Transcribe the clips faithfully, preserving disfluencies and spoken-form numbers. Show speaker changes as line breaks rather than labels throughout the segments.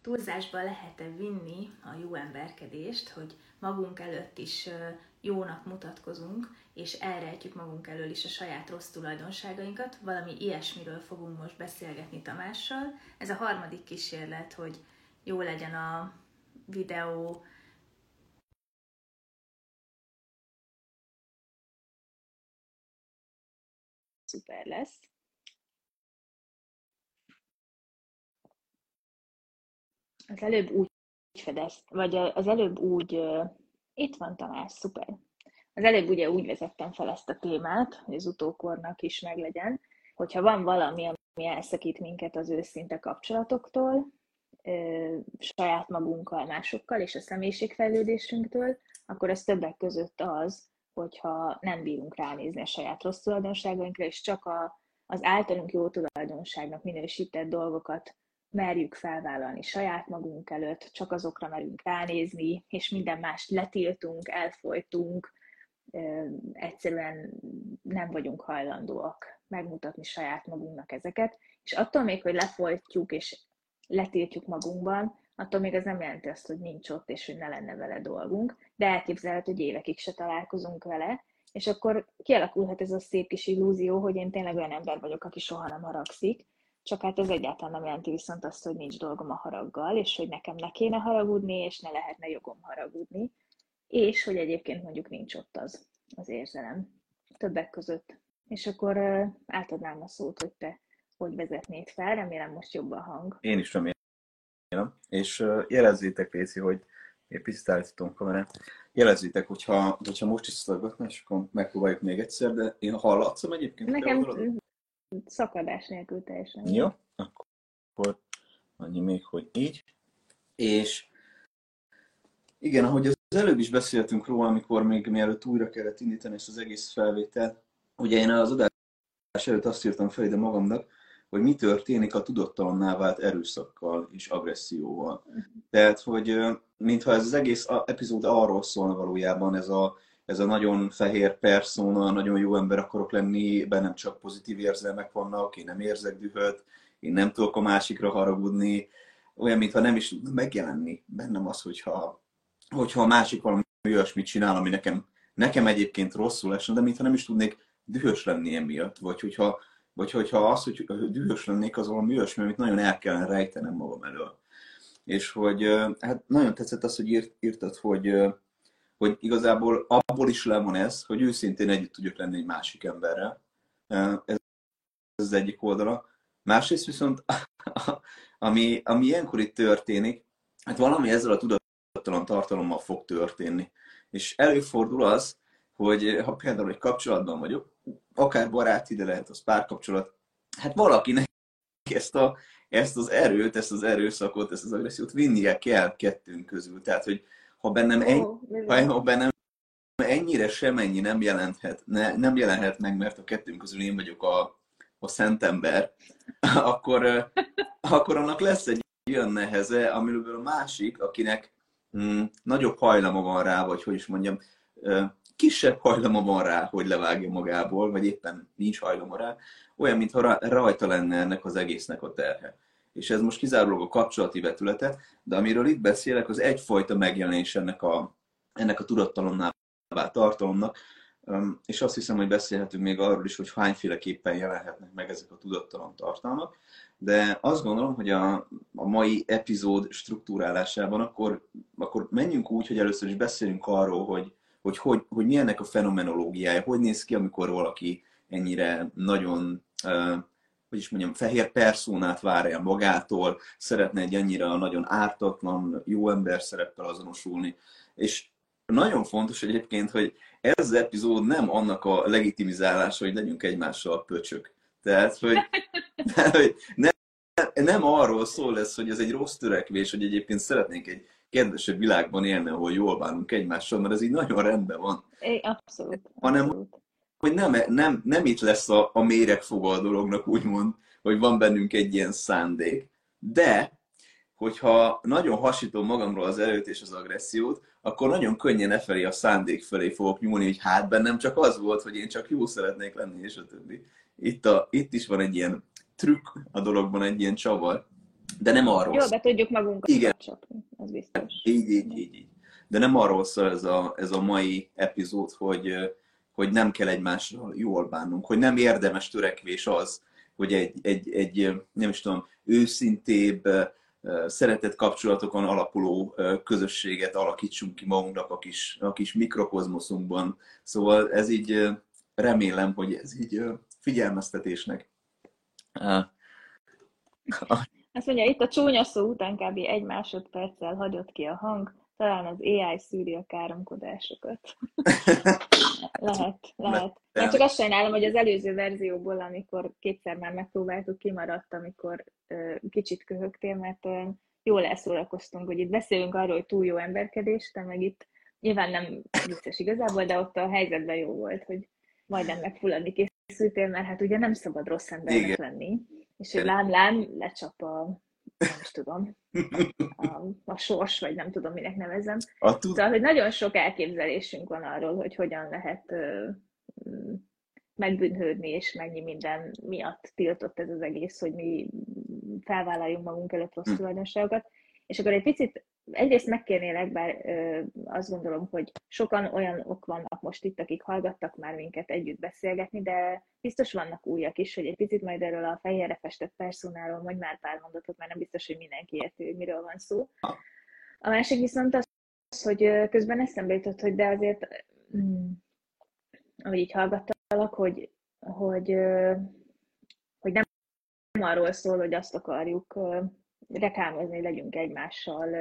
túlzásba lehet-e vinni a jó emberkedést, hogy magunk előtt is jónak mutatkozunk, és elrejtjük magunk elől is a saját rossz tulajdonságainkat. Valami ilyesmiről fogunk most beszélgetni Tamással. Ez a harmadik kísérlet, hogy jó legyen a videó. Szuper lesz. Az előbb úgy fedez, vagy az előbb úgy, uh, itt van Tamás, szuper. Az előbb ugye úgy vezettem fel ezt a témát, hogy az utókornak is meglegyen, hogyha van valami, ami elszakít minket az őszinte kapcsolatoktól, uh, saját magunkkal, másokkal és a személyiségfejlődésünktől, akkor ez többek között az, hogyha nem bírunk ránézni a saját rossz tulajdonságainkra, és csak a, az általunk jó tulajdonságnak minősített dolgokat merjük felvállalni saját magunk előtt, csak azokra merünk ránézni, és minden mást letiltunk, elfojtunk, egyszerűen nem vagyunk hajlandóak megmutatni saját magunknak ezeket, és attól még, hogy lefolytjuk és letiltjuk magunkban, attól még az nem jelenti azt, hogy nincs ott, és hogy ne lenne vele dolgunk, de elképzelhető, hogy évekig se találkozunk vele, és akkor kialakulhat ez a szép kis illúzió, hogy én tényleg olyan ember vagyok, aki soha nem haragszik, csak hát ez egyáltalán nem jelenti viszont azt, hogy nincs dolgom a haraggal, és hogy nekem ne kéne haragudni, és ne lehetne jogom haragudni, és hogy egyébként mondjuk nincs ott az, az érzelem többek között. És akkor uh, átadnám a szót, hogy te hogy vezetnéd fel, remélem most jobb a hang.
Én is remélem. És uh, jelezzétek, Léci, hogy én picit állítom kamerát. Jelezzétek, hogyha, hogyha most is szolgatna, és akkor megpróbáljuk még egyszer, de én hallatszom egyébként.
Nekem szakadás nélkül teljesen.
Jó, akkor annyi még, hogy így. És igen, ahogy az előbb is beszéltünk róla, amikor még mielőtt újra kellett indítani ezt az egész felvételt, ugye én az adás előtt azt írtam fel ide magamnak, hogy mi történik a tudattalanná vált erőszakkal és agresszióval. Tehát, hogy mintha ez az egész epizód arról szólna valójában, ez a, ez a nagyon fehér persona, nagyon jó ember akarok lenni, bennem csak pozitív érzelmek vannak, én nem érzek dühöt, én nem tudok a másikra haragudni, olyan, mintha nem is tud megjelenni bennem az, hogyha, hogyha a másik valami olyasmit csinál, ami nekem, nekem egyébként rosszul esne, de mintha nem is tudnék dühös lenni emiatt, vagy hogyha, vagy hogyha az, hogy dühös lennék, az valami olyasmi, amit nagyon el kellene rejtenem magam elől. És hogy hát nagyon tetszett az, hogy írt, írtad, hogy, hogy igazából abból is le van ez, hogy őszintén együtt tudjuk lenni egy másik emberrel. Ez az egyik oldala. Másrészt viszont, ami, ami ilyenkor itt történik, hát valami ezzel a tudattalan tartalommal fog történni. És előfordul az, hogy ha például egy kapcsolatban vagyok, akár baráti, de lehet az párkapcsolat, hát valakinek ezt, a, ezt az erőt, ezt az erőszakot, ezt az agressziót vinnie kell kettőnk közül. Tehát, hogy ha bennem, ennyi, oh, ha bennem ennyire semennyi nem jelenthet, ne, nem jelenhet meg, mert a kettőnk közül én vagyok a, a szent ember, akkor, akkor annak lesz egy olyan neheze, amiből a másik, akinek hm, nagyobb hajlama van rá, vagy hogy is mondjam, kisebb hajlama van rá, hogy levágja magából, vagy éppen nincs hajlama rá, olyan, mintha rajta lenne ennek az egésznek a terhe. És ez most kizárólag a kapcsolati vetülete, de amiről itt beszélek, az egyfajta megjelenés ennek a, ennek a tudattalanná vált tartalomnak, és azt hiszem, hogy beszélhetünk még arról is, hogy hányféleképpen jelenhetnek meg ezek a tudattalan tartalmak, de azt gondolom, hogy a, a mai epizód struktúrálásában akkor, akkor menjünk úgy, hogy először is beszélünk arról, hogy Hogy, hogy, hogy mi ennek a fenomenológiája, hogy néz ki, amikor valaki ennyire nagyon, uh, hogy is mondjam, fehér perszónát vár el magától, szeretne egy annyira nagyon ártatlan, jó ember szereppel azonosulni. És nagyon fontos egyébként, hogy ez az epizód nem annak a legitimizálása, hogy legyünk egymással pöcsök. Tehát, hogy, tehát, hogy nem, nem arról szól lesz, hogy ez egy rossz törekvés, hogy egyébként szeretnénk egy kedvesebb világban élni, ahol jól bánunk egymással, mert ez így nagyon rendben van.
É, abszolút. abszolút.
Hanem, hogy nem, nem, nem itt lesz a, a méregfoga a dolognak, úgymond, hogy van bennünk egy ilyen szándék, de hogyha nagyon hasítom magamról az erőt és az agressziót, akkor nagyon könnyen e felé a szándék felé fogok nyúlni, hogy hát bennem csak az volt, hogy én csak jó szeretnék lenni, és a többi. Itt, a, itt is van egy ilyen trükk a dologban, egy ilyen csavar. De nem arról
Jól
szól.
be tudjuk magunkat
Igen,
csapni, az biztos.
így, így, így, így. De nem arról szól ez a, ez a mai epizód, hogy, hogy nem kell egymással jól bánnunk, hogy nem érdemes törekvés az, hogy egy, egy, egy nem is tudom, őszintébb, szeretett kapcsolatokon alapuló közösséget alakítsunk ki magunknak a kis, a kis mikrokozmoszunkban. Szóval ez így, remélem, hogy ez így figyelmeztetésnek.
Azt mondja, itt a csúnya szó után kb. Egy másodperccel hagyott ki a hang, talán az á i szűri a káromkodásokat. lehet, lehet. Én csak azt sajnálom, hogy az előző verzióból, amikor kétszer már megpróbáltuk, kimaradt, amikor uh, kicsit köhögtél, mert uh, jól elszórakoztunk, hogy itt beszélünk arról, hogy túl jó emberkedés, de meg itt nyilván nem vicces igazából, de ott a helyzetben jó volt, hogy majdnem megfulladni készültél, mert hát ugye nem szabad rossz embernek Igen. lenni. És hogy lám-lám lecsap a, nem is tudom, a, a sors, vagy nem tudom, minek nevezem. A tud... Szóval, hogy nagyon sok elképzelésünk van arról, hogy hogyan lehet uh, megbűnhődni, és mennyi minden miatt tiltott ez az egész, hogy mi felvállaljunk magunk előtt rossz tulajdonságokat. És akkor egy picit egyrészt megkérnélek, bár ö, azt gondolom, hogy sokan olyanok vannak most itt, akik hallgattak már minket együtt beszélgetni, de biztos vannak újak is, hogy egy picit majd erről a fejére festett personáról mondj már pár mondatot, mert nem biztos, hogy mindenki érti, hogy miről van szó. A másik viszont az, hogy közben eszembe jutott, hogy de azért, mm, ahogy így hallgattalak, hogy, hogy, hogy nem arról szól, hogy azt akarjuk reklámozni, legyünk egymással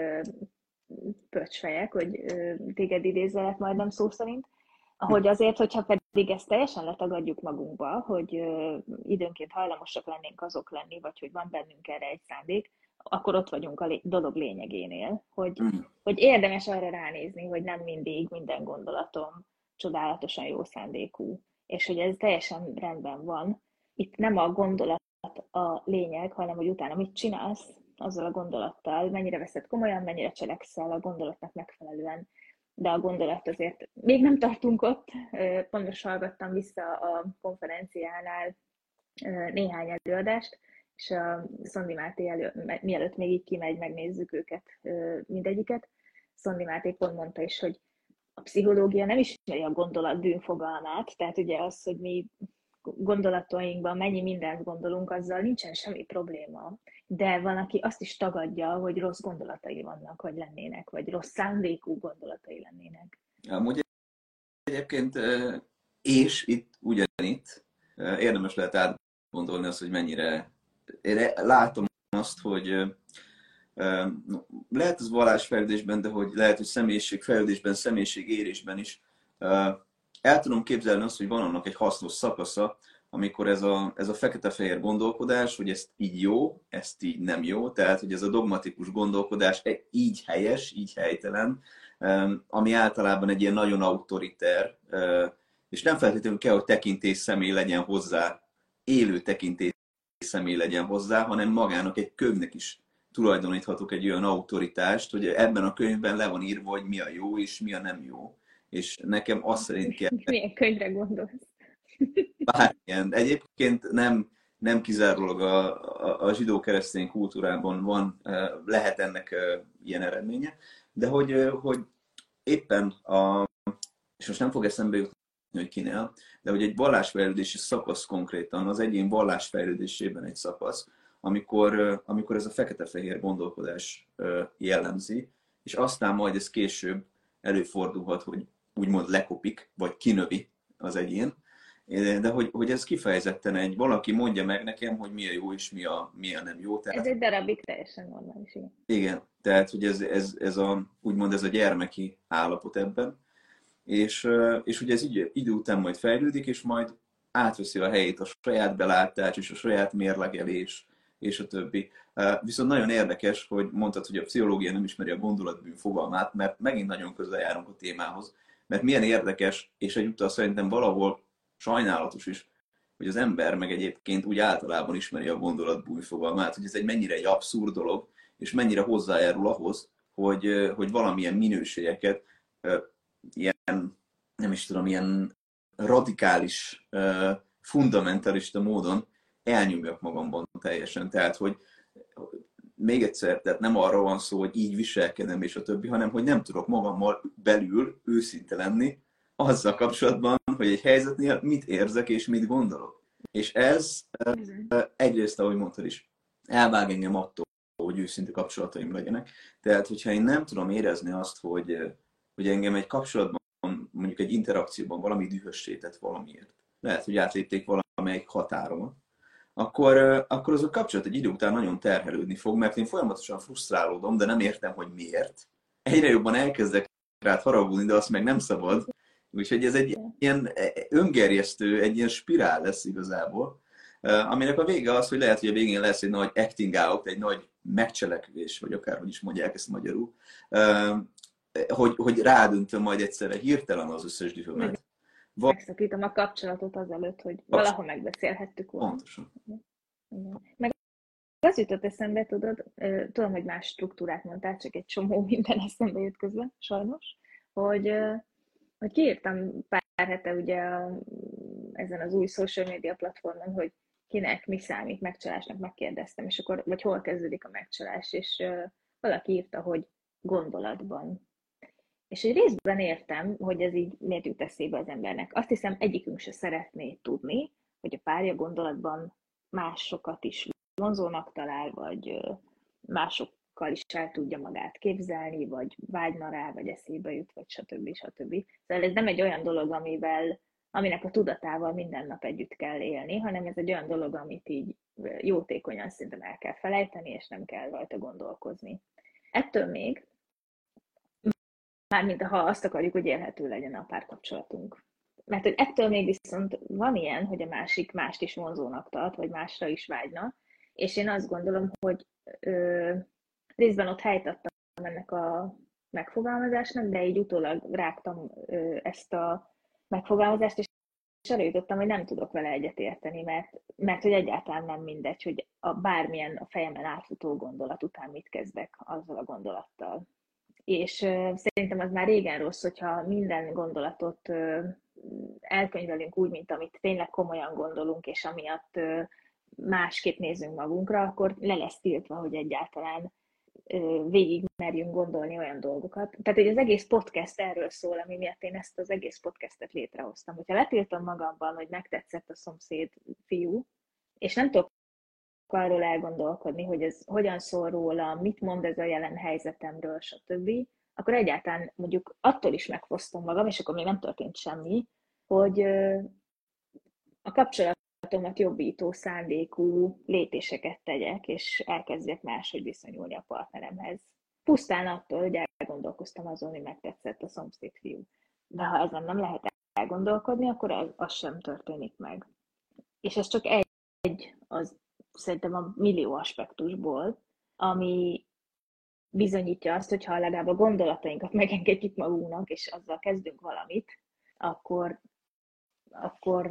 pöcsfejek, hogy téged idézzelek majdnem szó szerint, hogy azért, hogyha pedig ezt teljesen letagadjuk magunkba, hogy időnként hajlamosak lennénk azok lenni, vagy hogy van bennünk erre egy szándék, akkor ott vagyunk a dolog lényegénél, hogy, hogy érdemes arra ránézni, hogy nem mindig minden gondolatom csodálatosan jó szándékú, és hogy ez teljesen rendben van. Itt nem a gondolat a lényeg, hanem hogy utána mit csinálsz azzal a gondolattal, mennyire veszed komolyan, mennyire cselekszel a gondolatnak megfelelően. De a gondolat azért még nem tartunk ott. Pont most hallgattam vissza a konferenciánál néhány előadást, és a Szondi Máté elő, mielőtt még így kimegy, megnézzük őket mindegyiket. Szondi Máté pont mondta is, hogy a pszichológia nem ismeri a gondolat bűnfogalmát, tehát ugye az, hogy mi gondolatainkban mennyi mindent gondolunk, azzal nincsen semmi probléma. De van, aki azt is tagadja, hogy rossz gondolatai vannak, vagy lennének, vagy rossz szándékú gondolatai lennének.
Amúgy egyébként, és itt ugyanitt érdemes lehet átgondolni azt, hogy mennyire... Én látom azt, hogy lehet az vallásfejlődésben, de hogy lehet, hogy személyiségfejlődésben, személyiségérésben is el tudom képzelni azt, hogy van annak egy hasznos szakasza, amikor ez a, ez a fekete-fehér gondolkodás, hogy ezt így jó, ezt így nem jó, tehát hogy ez a dogmatikus gondolkodás így helyes, így helytelen, ami általában egy ilyen nagyon autoriter, és nem feltétlenül kell, hogy tekintély személy legyen hozzá, élő tekintély személy legyen hozzá, hanem magának egy könyvnek is tulajdoníthatok egy olyan autoritást, hogy ebben a könyvben le van írva, hogy mi a jó és mi a nem jó. És nekem azt szerint kell...
Milyen könyvre gondolsz?
Bármilyen. Egyébként nem, nem kizárólag a, a, a zsidó-keresztény kultúrában van, lehet ennek ilyen eredménye, de hogy, hogy éppen a... És most nem fog eszembe jutni, hogy kinél, de hogy egy vallásfejlődési szakasz konkrétan, az egyén vallásfejlődésében egy szakasz, amikor, amikor ez a fekete-fehér gondolkodás jellemzi, és aztán majd ez később előfordulhat, hogy úgymond lekopik, vagy kinövi az egyén, de hogy, hogy ez kifejezetten egy, valaki mondja meg nekem, hogy mi a jó és mi a, mi a nem jó. Tehát,
ez egy darabig teljesen normális. Igen,
igen, tehát hogy ez, ez, ez a, úgymond ez a gyermeki állapot ebben, és, és ugye ez idő, idő után majd fejlődik, és majd átveszi a helyét a saját belátás és a saját mérlegelés, és a többi. Viszont nagyon érdekes, hogy mondtad, hogy a pszichológia nem ismeri a gondolatbűn fogalmát, mert megint nagyon közel járunk a témához. Mert milyen érdekes, és egyúttal szerintem valahol sajnálatos is, hogy az ember meg egyébként úgy általában ismeri a gondolatbűn fogalmát, hogy ez egy mennyire egy abszurd dolog, és mennyire hozzájárul ahhoz, hogy, hogy valamilyen minőségeket ilyen, nem is tudom, ilyen radikális, fundamentalista módon elnyomjak magamban teljesen. Tehát, hogy még egyszer, tehát nem arról van szó, hogy így viselkedem és a többi, hanem hogy nem tudok magammal belül őszinte lenni azzal kapcsolatban, hogy egy helyzetnél mit érzek és mit gondolok. És ez egyrészt, ahogy mondtad is, elvág engem attól, hogy őszinte kapcsolataim legyenek. Tehát, hogyha én nem tudom érezni azt, hogy, hogy engem egy kapcsolatban, mondjuk egy interakcióban valami dühössé tett valamiért, lehet, hogy átlépték valamelyik határon, akkor, akkor az a kapcsolat egy idő után nagyon terhelődni fog, mert én folyamatosan frusztrálódom, de nem értem, hogy miért. Egyre jobban elkezdek rád haragudni, de azt meg nem szabad. Úgyhogy ez egy ilyen öngerjesztő, egy ilyen spirál lesz igazából, aminek a vége az, hogy lehet, hogy a végén lesz egy nagy acting out, egy nagy megcselekvés, vagy akárhogy is mondják ezt magyarul, hogy, hogy rádöntöm majd egyszerre hirtelen az összes dühömet.
Megszakítom a kapcsolatot azelőtt, hogy valahol megbeszélhettük volna.
Pontosan.
Meg az jutott eszembe, tudod, tudom, hogy más struktúrát mondtál, csak egy csomó minden eszembe jött közben, sajnos, hogy, hogy kiírtam pár hete ugye ezen az új social media platformon, hogy kinek mi számít megcsalásnak, megkérdeztem, és akkor, vagy hol kezdődik a megcsalás, és valaki írta, hogy gondolatban. És egy részben értem, hogy ez így miért jut eszébe az embernek. Azt hiszem, egyikünk se szeretné tudni, hogy a párja gondolatban másokat is vonzónak talál, vagy másokkal is el tudja magát képzelni, vagy vágyna rá, vagy eszébe jut, vagy stb. stb. Szóval ez nem egy olyan dolog, amivel, aminek a tudatával minden nap együtt kell élni, hanem ez egy olyan dolog, amit így jótékonyan szerintem el kell felejteni, és nem kell rajta gondolkozni. Ettől még, mármint ha azt akarjuk, hogy élhető legyen a párkapcsolatunk. Mert hogy ettől még viszont van ilyen, hogy a másik mást is vonzónak tart, vagy másra is vágyna, és én azt gondolom, hogy ö, részben ott helyt adtam ennek a megfogalmazásnak, de így utólag rágtam ö, ezt a megfogalmazást, és arra jutottam, hogy nem tudok vele egyetérteni, mert, mert hogy egyáltalán nem mindegy, hogy a bármilyen a fejemen átfutó gondolat után mit kezdek azzal a gondolattal. És uh, szerintem az már régen rossz, hogyha minden gondolatot uh, elkönyvelünk úgy, mint amit tényleg komolyan gondolunk, és amiatt uh, másképp nézünk magunkra, akkor le lesz tiltva, hogy egyáltalán uh, végig merjünk gondolni olyan dolgokat. Tehát, hogy az egész podcast erről szól, ami miatt én ezt az egész podcastet létrehoztam. Hogyha letiltom magamban, hogy megtetszett a szomszéd fiú, és nem tudok arról elgondolkodni, hogy ez hogyan szól róla, mit mond ez a jelen helyzetemről, stb., akkor egyáltalán mondjuk attól is megfosztom magam, és akkor még nem történt semmi, hogy a kapcsolatomat jobbító szándékú lépéseket tegyek, és elkezdjek máshogy viszonyulni a partneremhez. Pusztán attól, hogy elgondolkoztam azon, hogy megtetszett a szomszéd fiú. De ha ezen nem lehet elgondolkodni, akkor az, az sem történik meg. És ez csak egy, egy az szerintem a millió aspektusból, ami bizonyítja azt, hogy ha legalább a gondolatainkat megengedjük magunknak, és azzal kezdünk valamit, akkor, akkor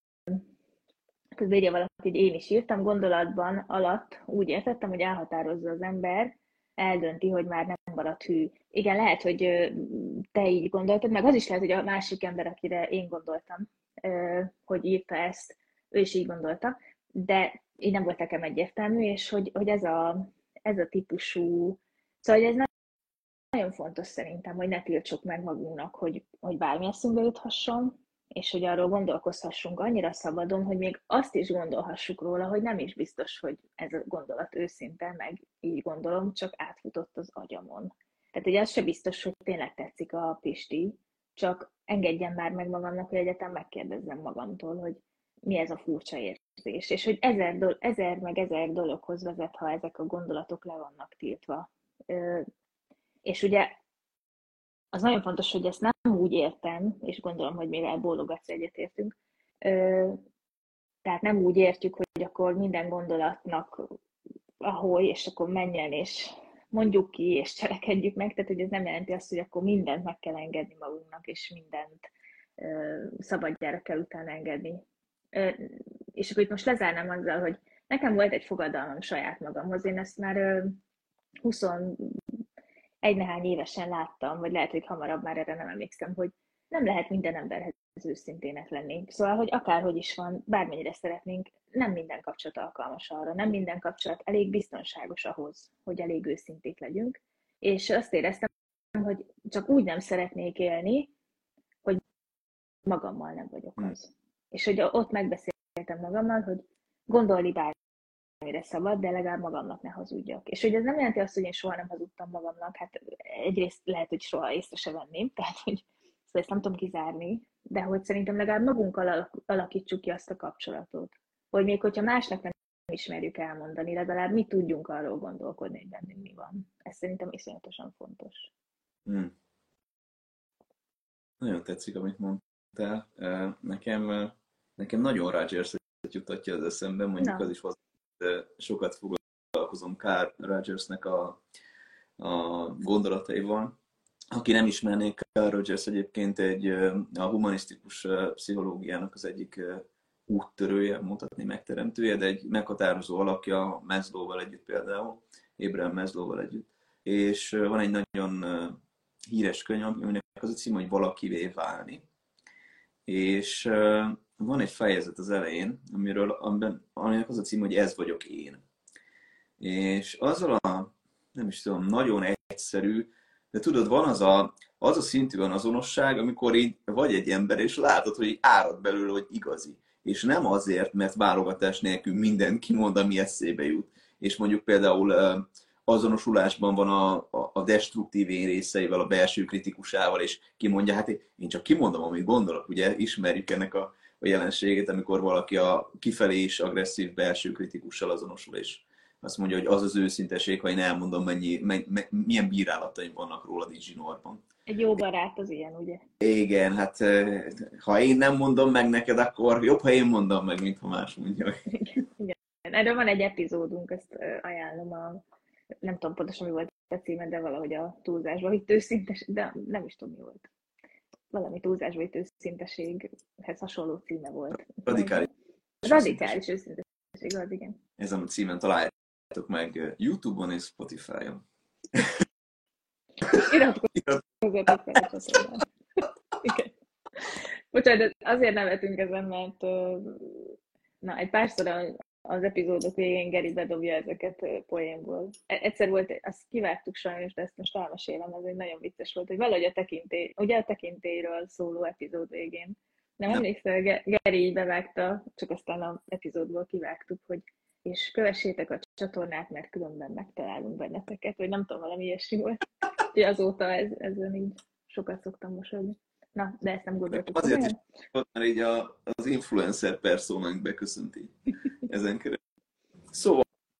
közben írja valaki, hogy én is írtam, gondolatban alatt úgy értettem, hogy elhatározza az ember, eldönti, hogy már nem marad hű. Igen, lehet, hogy te így gondoltad, meg az is lehet, hogy a másik ember, akire én gondoltam, hogy írta ezt, ő is így gondolta, de így nem volt nekem egyértelmű, és hogy, hogy ez, a, ez a típusú, szóval hogy ez nagyon fontos szerintem, hogy ne tiltsuk meg magunknak, hogy, hogy bármi eszünkbe juthasson, és hogy arról gondolkozhassunk annyira szabadon, hogy még azt is gondolhassuk róla, hogy nem is biztos, hogy ez a gondolat őszinte, meg így gondolom, csak átfutott az agyamon. Tehát ugye az se biztos, hogy tényleg tetszik a Pisti, csak engedjem már meg magamnak, hogy egyetem megkérdezzem magamtól, hogy mi ez a furcsa érzés, és hogy ezer, do- ezer meg ezer dologhoz vezet, ha ezek a gondolatok le vannak tiltva. Ö, és ugye az nagyon fontos, hogy ezt nem úgy értem, és gondolom, hogy mivel bólogatsz, egyetértünk, ö, tehát nem úgy értjük, hogy akkor minden gondolatnak ahol, és akkor menjen, és mondjuk ki, és cselekedjük meg, tehát hogy ez nem jelenti azt, hogy akkor mindent meg kell engedni magunknak, és mindent ö, szabadjára kell utána engedni. Ö, és akkor itt most lezárnám azzal, hogy nekem volt egy fogadalmam saját magamhoz, én ezt már ö, huszonegy nehány évesen láttam, vagy lehet, hogy hamarabb, már erre nem emlékszem, hogy nem lehet minden emberhez őszintének lenni. Szóval, hogy akárhogy is van, bármennyire szeretnénk, nem minden kapcsolat alkalmas arra, nem minden kapcsolat elég biztonságos ahhoz, hogy elég őszinték legyünk, és azt éreztem, hogy csak úgy nem szeretnék élni, hogy magammal nem vagyok az. Hmm. És hogy ott megbeszéltem magammal, hogy gondolni bármire szabad, de legalább magamnak ne hazudjak. És hogy ez nem jelenti azt, hogy én soha nem hazudtam magamnak, hát egyrészt lehet, hogy soha észre se venném, tehát hogy ezt nem tudom kizárni, de hogy szerintem legalább magunkkal alakítsuk ki azt a kapcsolatot. Hogy még hogyha másnak nem ismerjük elmondani, legalább mi tudjunk arról gondolkodni, hogy bennünk mi van. Ez szerintem iszonyatosan fontos. Hmm.
Nagyon tetszik, amit mondtál. Nekem, nekem nagyon Rodgers jutatja az eszembe, mondjuk Na. az is hozzá, sokat foglalkozom Carl Rogersnek a, a gondolataival. Aki nem ismerné, Carl Rogers egyébként egy, a humanisztikus pszichológiának az egyik úttörője, mondhatni megteremtője, de egy meghatározó alakja Maslowval együtt például, Abraham Maslowval együtt. És van egy nagyon híres könyv, aminek az a cím, hogy Valakivé válni. És van egy fejezet az elején, amiről, aminek az a cím, hogy Ez vagyok én. És azzal a, nem is tudom, nagyon egyszerű, de tudod, van az a, az a szintű azonosság, amikor így vagy egy ember, és látod, hogy így árad belőle, hogy igazi. És nem azért, mert válogatás nélkül mindent kimond, ami eszébe jut. És mondjuk például azonosulásban van a, a, a destruktív én részeivel, a belső kritikusával, és kimondja, hát én csak kimondom, amit gondolok, ugye ismerjük ennek a, a jelenségét, amikor valaki a kifelé is agresszív belső kritikussal azonosul, és azt mondja, hogy az az őszinteség, ha én elmondom, mennyi, mennyi, milyen bírálataim vannak rólad így zsinórban.
Egy jó barát az ilyen, ugye?
Igen, hát ha én nem mondom meg neked, akkor jobb, ha én mondom meg, mint ha más mondja.
Igen, igen. Erről van egy epizódunk, ezt ajánlom, a, nem tudom pontosan mi volt a címe, de valahogy a túlzásba vitt őszinteség, de nem is tudom mi volt. Valami túlzásba vitt őszinteséghez hasonló címe volt.
Radikális.
Radikális őszinteség, az igen.
Ezen a címen találjátok meg YouTube-on és Spotify-on.
Iratkozzatok fel a csatornán. Igen. Bocsánat, azért nevetünk ezen, mert na, egy párszor az epizódok végén Geri bedobja ezeket poénból. Egyszer volt, azt kivágtuk sajnos, de ezt most elmesélem, ez egy nagyon vicces volt, hogy valahogy a tekintély, ugye a tekintélyről szóló epizód végén. Nem emlékszel, Geri így bevágta, csak aztán az epizódból kivágtuk, hogy és kövessétek a csatornát, mert különben megtalálunk benneteket, vagy nem tudom, valami ilyesmi volt. Úgyhogy azóta ez, ezen így sokat szoktam mosolni. Na, de ezt nem gondoltuk.
Azért is, mert így a, az influencer personánk beköszönt így ezen keresztül. Szóval,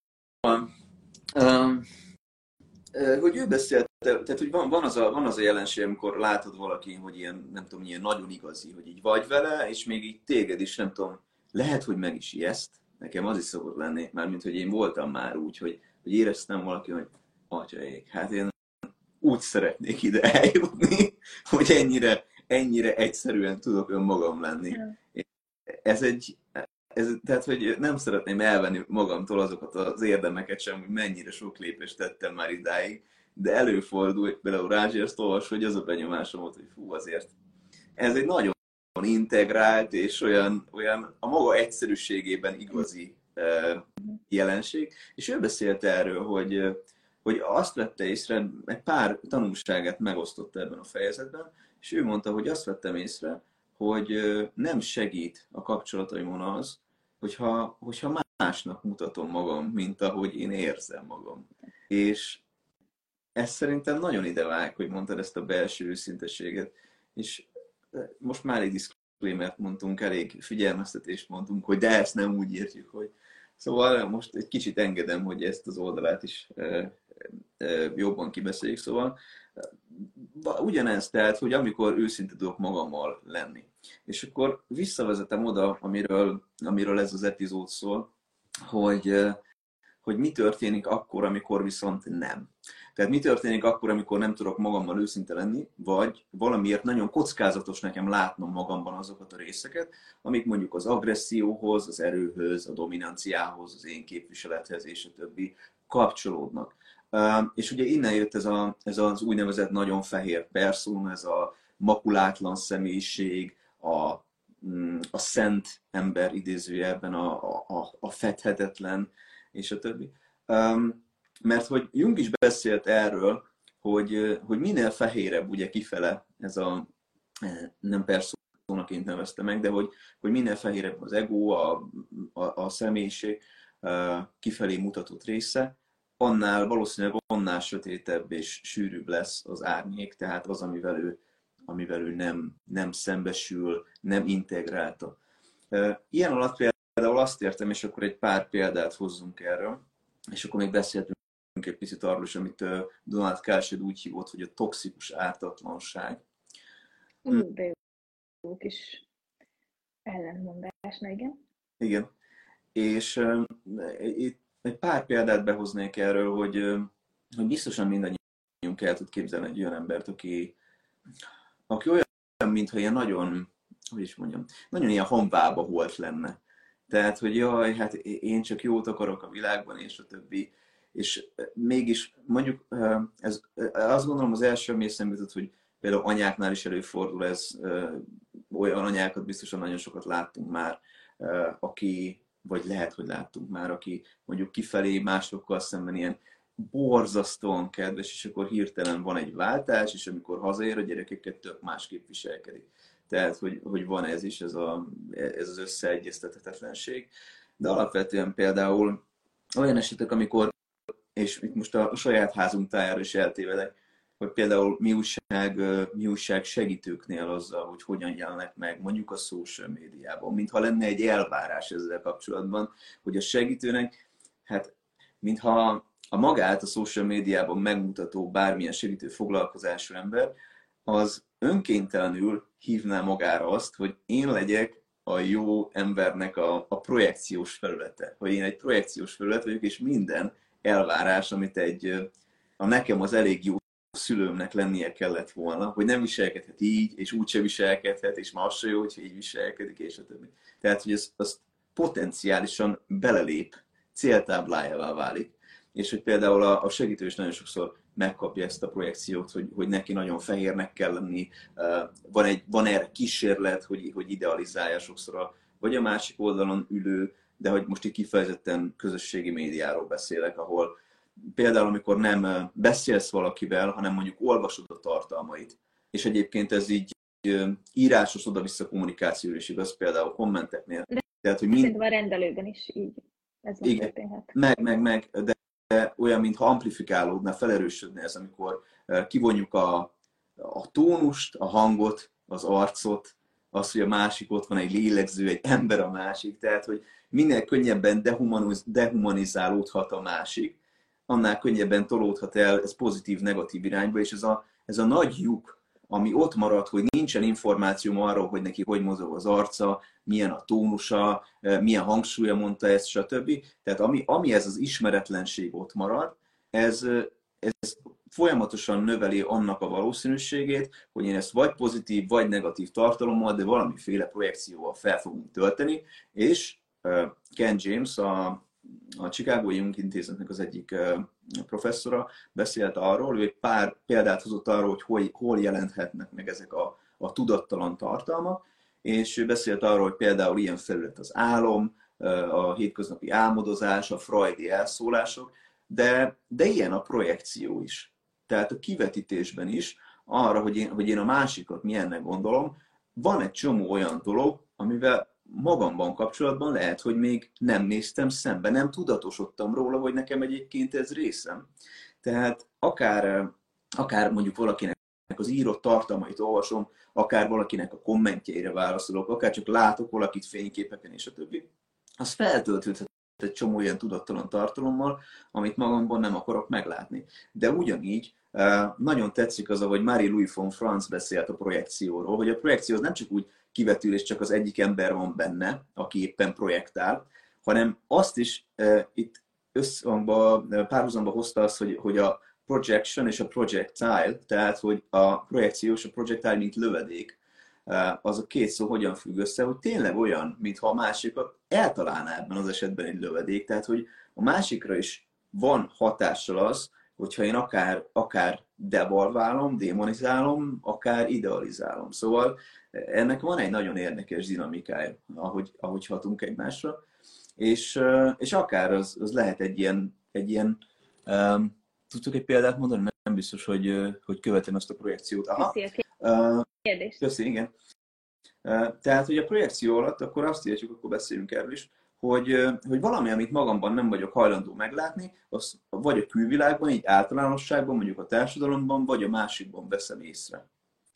um, hogy ő beszélt, tehát hogy van, van, az a, van az a jelenség, amikor látod valaki, hogy ilyen, nem tudom, ilyen nagyon igazi, hogy így vagy vele, és még így téged is, nem tudom, lehet, hogy meg is ijeszt. Nekem az is szokott lenni, mármint, hogy én voltam már úgy, hogy, hogy éreztem valaki, hogy atyaik, hát én úgy szeretnék ide eljutni, hogy ennyire, ennyire egyszerűen tudok önmagam lenni. Ez egy, ez, tehát, hogy nem szeretném elvenni magamtól azokat az érdemeket sem, hogy mennyire sok lépést tettem már idáig, de előfordul, hogy például Rodgers-t olvas, hogy az a benyomásom volt, hogy fú, azért ez egy nagyon integrált és olyan, olyan a maga egyszerűségében igazi uh, jelenség. És ő beszélt erről, hogy, hogy azt vette észre, egy pár tanulságát megosztotta ebben a fejezetben, és ő mondta, hogy azt vettem észre, hogy nem segít a kapcsolataimon az, hogyha, hogyha másnak mutatom magam, mint ahogy én érzem magam. És ez szerintem nagyon idevág, hogy mondtad ezt a belső őszinteséget. És most már egy diszklémert mondtunk, elég figyelmeztetést mondtunk, hogy de ezt nem úgy értjük, hogy... Szóval most egy kicsit engedem, hogy ezt az oldalát is e, e, jobban kibeszéljük. Szóval ugyanez, tehát, hogy amikor őszinte tudok magammal lenni. És akkor visszavezetem oda, amiről, amiről ez az epizód szól, hogy, hogy mi történik akkor, amikor viszont nem. Tehát mi történik akkor, amikor nem tudok magammal őszinte lenni, vagy valamiért nagyon kockázatos nekem látnom magamban azokat a részeket, amik mondjuk az agresszióhoz, az erőhöz, a dominanciához, az én képviselethez és a többi kapcsolódnak. És ugye innen jött ez, a, ez az úgynevezett nagyon fehér persona, ez a makulátlan személyiség, a a szent ember idézőjelben, a, a, a fedhetetlen, és a többi. Mert hogy Jung is beszélt erről, hogy, hogy minél fehérebb ugye kifele, ez a nem personaként nevezte meg, de hogy, hogy minél fehérebb az ego, a, a, a személyiség kifelé mutatott része, annál valószínűleg annál sötétebb és sűrűbb lesz az árnyék, tehát az, amivel ő, amivel ő nem, nem szembesül, nem integrálta. Ilyen alatt például azt értem, és akkor egy pár példát hozzunk erről, és akkor még beszéltünk egy picit arról is, amit Donald Kelsey úgy hívott, hogy a toxikus ártatlanság.
Ú, de jó kis ellentmondás, igen.
Igen. És uh, itt egy pár példát behoznék erről, hogy, uh, hogy biztosan mindannyiunk el tud képzelni egy olyan embert, aki, aki olyan, mintha ilyen nagyon, hogy is mondjam, nagyon ilyen hamvába holt lenne. Tehát, hogy jaj, hát én csak jót akarok a világban, és a többi. És mégis mondjuk, ez, azt gondolom az első, ami eszembe jutott, hogy például anyáknál is előfordul ez, olyan anyákat biztosan nagyon sokat láttunk már, aki, vagy lehet, hogy láttunk már, aki mondjuk kifelé másokkal szemben ilyen borzasztóan kedves, és akkor hirtelen van egy váltás, és amikor hazaér a gyerekeket tök másképp viselkedik. Tehát, hogy, hogy van ez is, ez, a, ez az összeegyeztethetetlenség. De alapvetően például olyan esetek, amikor, és itt most a saját házunk tájára is eltévedek, hogy például mi újság, mi újság segítőknél azzal, hogy hogyan jelennek meg mondjuk a social médiában, mintha lenne egy elvárás ezzel kapcsolatban, hogy a segítőnek, hát mintha a magát a social médiában megmutató bármilyen segítő foglalkozású ember, az önkéntelenül hívná magára azt, hogy én legyek a jó embernek a, a projekciós felülete. Hogy én egy projekciós felület vagyok, és minden elvárás, amit egy, a nekem az elég jó szülőmnek lennie kellett volna, hogy nem viselkedhet így, és úgyse viselkedhet, és már az se jó, hogyha így viselkedik, és a többi. Tehát, hogy ez, az potenciálisan belelép, céltáblájává válik. És hogy például a, a segítő is nagyon sokszor megkapja ezt a projekciót, hogy, hogy neki nagyon fehérnek kell lenni, van, egy, van erre kísérlet, hogy, hogy idealizálja sokszor a, vagy a másik oldalon ülő, de hogy most itt kifejezetten közösségi médiáról beszélek, ahol például amikor nem beszélsz valakivel, hanem mondjuk olvasod a tartalmait, és egyébként ez így írásos oda-vissza kommunikációra is igaz, például kommenteknél.
De
Tehát, hogy mind...
Szerintem a rendelőben is így ez megtörténhet.
Meg, meg, meg, de olyan, mintha amplifikálódna, felerősödne ez, amikor kivonjuk a, a tónust, a hangot, az arcot, az, hogy a másik ott van egy lélegző, egy ember a másik, tehát, hogy minél könnyebben dehumaniz, dehumanizálódhat a másik, annál könnyebben tolódhat el ez pozitív-negatív irányba, és ez a, ez a nagy lyuk, ami ott marad, hogy nincsen információm arról, hogy neki hogy mozog az arca, milyen a tónusa, milyen hangsúlya mondta ezt, stb. Tehát ami, ami ez az ismeretlenség ott marad, ez, ez folyamatosan növeli annak a valószínűségét, hogy én ezt vagy pozitív, vagy negatív tartalommal, de valamiféle projekcióval fel fogunk tölteni, és Ken James, a a Chicagói Jung Intézetnek az egyik professzora beszélt arról, ő egy pár példát hozott arról, hogy hol, hol jelenthetnek meg ezek a, a tudattalan tartalmak, és ő beszélt arról, hogy például ilyen felület az álom, a hétköznapi álmodozás, a freudi elszólások, de, de ilyen a projekció is. Tehát a kivetítésben is arra, hogy én, hogy én a másikat milyennek gondolom, van egy csomó olyan dolog, amivel magamban kapcsolatban lehet, hogy még nem néztem szembe, nem tudatosodtam róla, hogy nekem egyébként ez részem. Tehát akár, akár mondjuk valakinek az írott tartalmait olvasom, akár valakinek a kommentjeire válaszolok, akár csak látok valakit fényképeken és a többi, az feltöltődhet egy csomó ilyen tudattalan tartalommal, amit magamban nem akarok meglátni. De ugyanígy nagyon tetszik az, ahogy Marie-Louise von Franz beszélt a projekcióról, hogy a projekció az nem csak úgy kivetül, és csak az egyik ember van benne, aki éppen projektál, hanem azt is e, itt összhangba, párhuzamba hozta azt, hogy, hogy a projection és a projectile, tehát hogy a projekció és a projectile, mint lövedék, az a két szó hogyan függ össze, hogy tényleg olyan, mintha a másikat eltalálná ebben az esetben egy lövedék, tehát hogy a másikra is van hatással az, hogyha én akár, akár devalválom, démonizálom, akár idealizálom. Szóval ennek van egy nagyon érdekes dinamikája, ahogy, ahogy hatunk egymásra, és, és akár az, az lehet egy ilyen, egy ilyen um, tudtok egy példát mondani? Nem biztos, hogy, hogy követem ezt a projekciót. Aha.
Köszi a kérdést.
Köszi, igen. Tehát, hogy a projekció alatt akkor azt értjük, akkor beszélünk erről is, hogy, hogy valami, amit magamban nem vagyok hajlandó meglátni, az vagy a külvilágban, így általánosságban, mondjuk a társadalomban, vagy a másikban veszem észre.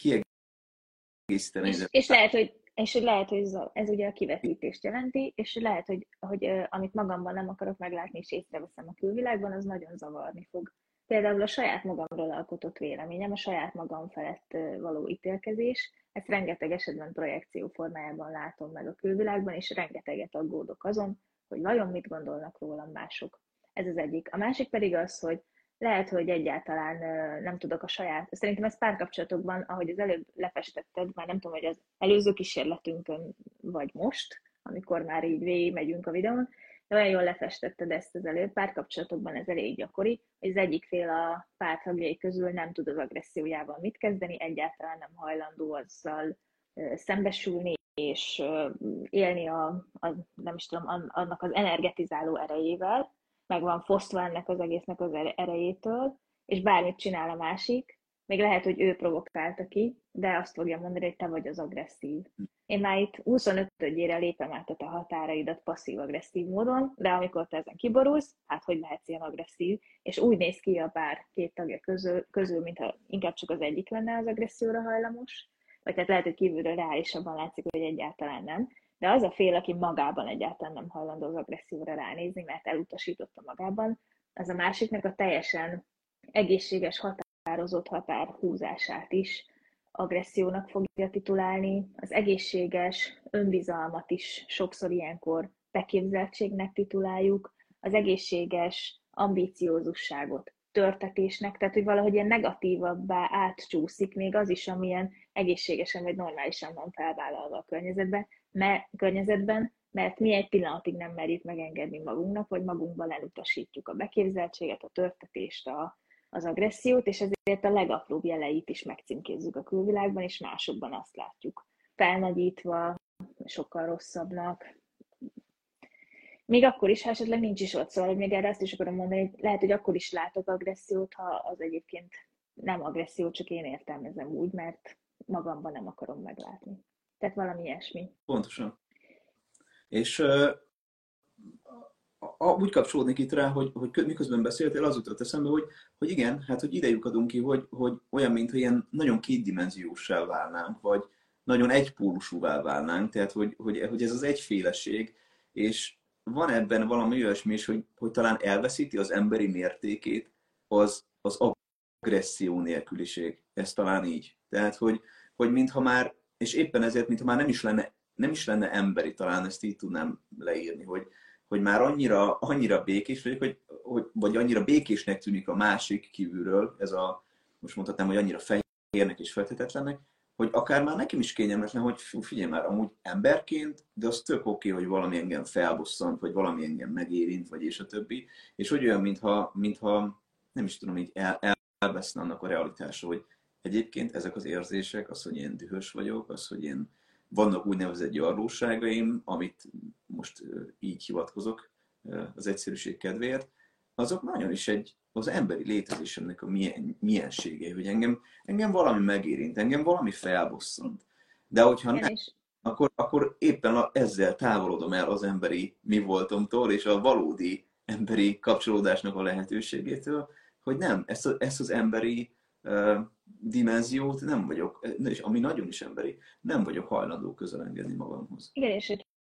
Kiegészíteni.
És, és lehet, hogy és lehet, hogy ez ugye a kivetítést jelenti, és lehet, hogy, hogy amit magamban nem akarok meglátni, és észreveszem a külvilágban, az nagyon zavarni fog. Például a saját magamról alkotott véleményem, a saját magam felett való ítélkezés, ezt rengeteg esetben projekció formájában látom meg a külvilágban, és rengeteget aggódok azon, hogy vajon mit gondolnak rólam mások. Ez az egyik. A másik pedig az, hogy lehet, hogy egyáltalán nem tudok a saját... Szerintem ez párkapcsolatokban, ahogy az előbb lefestetted, már nem tudom, hogy az előző kísérletünkön vagy most, amikor már így végig megyünk a videón, de olyan jól lefestetted ezt az előbb, párkapcsolatokban ez elég gyakori, hogy az egyik fél a pártagjai közül nem tud az agressziójával mit kezdeni, egyáltalán nem hajlandó azzal szembesülni, és élni a, a nem is tudom, annak az energetizáló erejével, meg van fosztva ennek az egésznek az erejétől, és bármit csinál a másik, még lehet, hogy ő provokálta ki, de azt fogja mondani, hogy te vagy az agresszív. Én már itt huszonötödjére lépem át a te határaidat passzív-agresszív módon, de amikor te ezen kiborulsz, hát hogy lehetsz ilyen agresszív, és úgy néz ki a pár két tagja közül, közül mintha inkább csak az egyik lenne az agresszióra hajlamos, vagy tehát lehet, hogy kívülről reálisabban látszik, hogy egyáltalán nem, de az a fél, aki magában egyáltalán nem hajlandó az agresszióra ránézni, mert elutasította magában, az a másiknak a teljesen egészséges, határozott határhúzását is agressziónak fogja titulálni. Az egészséges önbizalmat is sokszor ilyenkor beképzeltségnek tituláljuk, az egészséges ambíciózusságot törtetésnek, tehát hogy valahogy ilyen negatívabbá átcsúszik még az is, amilyen egészségesen vagy normálisan van felvállalva a környezetben, mert, környezetben, mert mi egy pillanatig nem merjük megengedni magunknak, vagy magunkban elutasítjuk a beképzeltséget, a törtetést, a, az agressziót, és ezért a legapróbb jeleit is megcímkézzük a külvilágban, és másokban azt látjuk. Felnagyítva, sokkal rosszabbnak. Még akkor is, ha esetleg nincs is ott, szóval még erre azt is akarom mondani, hogy lehet, hogy akkor is látok agressziót, ha az egyébként nem agresszió, csak én értelmezem úgy, mert magamban nem akarom meglátni. Tehát valami ilyesmi.
Pontosan. És uh, úgy kapcsolódnék itt rá, hogy, hogy miközben beszéltél, az jutott eszembe, hogy, hogy igen, hát hogy idejük adunk ki, hogy, hogy olyan, mintha ilyen nagyon kétdimenzióssá válnánk, vagy nagyon egypólusúvá válnánk, tehát hogy, hogy, hogy ez az egyféleség, és van ebben valami olyasmi is, hogy, hogy talán elveszíti az emberi mértékét az, az agresszió nélküliség. Ez talán így. Tehát, hogy, hogy mintha már, és éppen ezért, mintha már nem is lenne, nem is lenne emberi, talán ezt így tudnám leírni, hogy, hogy már annyira, annyira békés vagyok, hogy, hogy, vagy annyira békésnek tűnik a másik kívülről, ez a, most mondhatnám, hogy annyira fehérnek és feltétetlennek, hogy akár már nekem is kényelmetlen, hogy figyelj már, amúgy emberként, de az tök oké, hogy valami engem felbosszant, vagy valami engem megérint, vagy és a többi, és hogy olyan, mintha, mintha nem is tudom, így el, elveszne annak a realitása, hogy egyébként ezek az érzések, az, hogy én dühös vagyok, az, hogy én vannak úgynevezett gyarlóságaim, amit most így hivatkozok az egyszerűség kedvéért, azok nagyon is egy, az emberi létezésemnek a milyen, miensége, hogy engem, engem valami megérint, engem valami felbosszant. De hogyha nem, akkor, akkor éppen a, ezzel távolodom el az emberi mi voltomtól, és a valódi emberi kapcsolódásnak a lehetőségétől, hogy nem, ezt, a, ezt az emberi uh, dimenziót nem vagyok, és ami nagyon is emberi, nem vagyok hajlandó közelengedni magamhoz.
Igen, és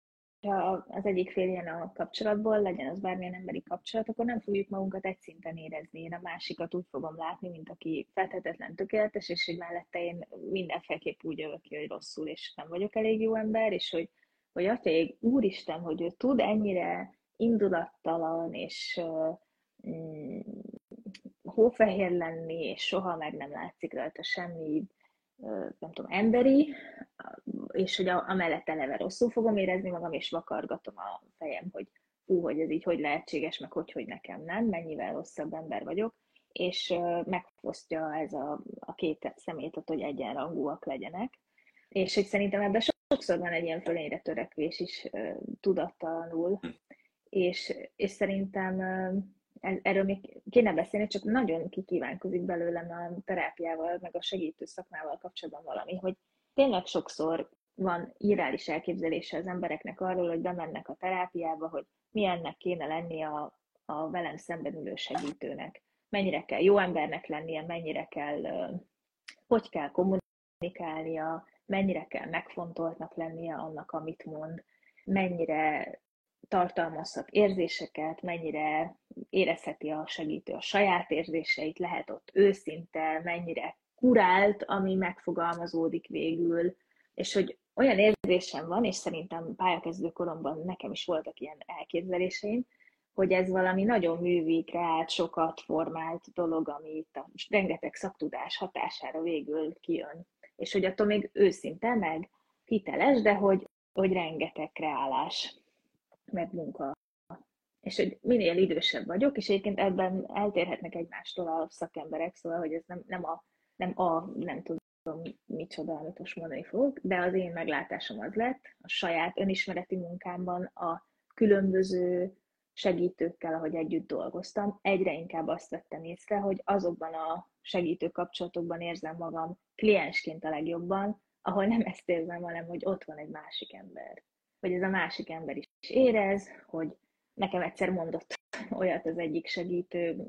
ha az egyik fél ilyen a kapcsolatból, legyen az bármilyen emberi kapcsolat, akkor nem fogjuk magunkat egy szinten érezni. Én a másikat úgy fogom látni, mint aki feltétlenül tökéletes, és hogy mellette én mindenféleképp úgy jövök ki, hogy rosszul, és nem vagyok elég jó ember, és hogy, hogy atyaig, úristen, hogy ő tud ennyire indulattalan, és uh, hófehér lenni, és soha meg nem látszik rajta semmi, nem tudom, emberi, és hogy amellett eleve rosszul fogom érezni magam, és vakargatom a fejem, hogy hú, hogy ez így hogy lehetséges, meg hogy, hogy nekem nem, mennyivel rosszabb ember vagyok. és megfosztja ez a, a két szemét, hogy egyenrangúak legyenek. És hogy szerintem ebben sokszor van egy ilyen fölényre törekvés is tudattalanul, és, és szerintem erről még kéne beszélni, csak nagyon kikívánkozik belőlem a terápiával, meg a segítő szakmával kapcsolatban valami, hogy tényleg sokszor van irreális elképzelése az embereknek arról, hogy bemennek a terápiába, hogy milyennek kéne lenni a, a velem szemben ülő segítőnek. Mennyire kell jó embernek lennie, mennyire kell, hogy kell kommunikálnia, mennyire kell megfontoltnak lennie annak, amit mond, mennyire tartalmazhat érzéseket, mennyire érezheti a segítő a saját érzéseit, lehet ott őszinte, mennyire kurált, ami megfogalmazódik végül, és hogy olyan érzésem van, és szerintem pályakezdő koromban nekem is voltak ilyen elképzeléseim, hogy ez valami nagyon művi, kreált, sokat formált dolog, ami itt a rengeteg szaktudás hatására végül kijön. És hogy attól még őszinte, meg hiteles, de hogy, hogy rengeteg kreálás, meg munka. És hogy minél idősebb vagyok, és egyébként ebben eltérhetnek egymástól a szakemberek, szóval, hogy ez nem, nem a, nem a, nem tudom micsoda, amit most mondani fogok, de az én meglátásom az lett, a saját önismereti munkámban a különböző segítőkkel, ahogy együtt dolgoztam, egyre inkább azt vettem észre, hogy azokban a segítő kapcsolatokban érzem magam kliensként a legjobban, ahol nem ezt érzem, hanem hogy ott van egy másik ember. Hogy ez a másik ember is érez, hogy nekem egyszer mondott olyat az egyik segítő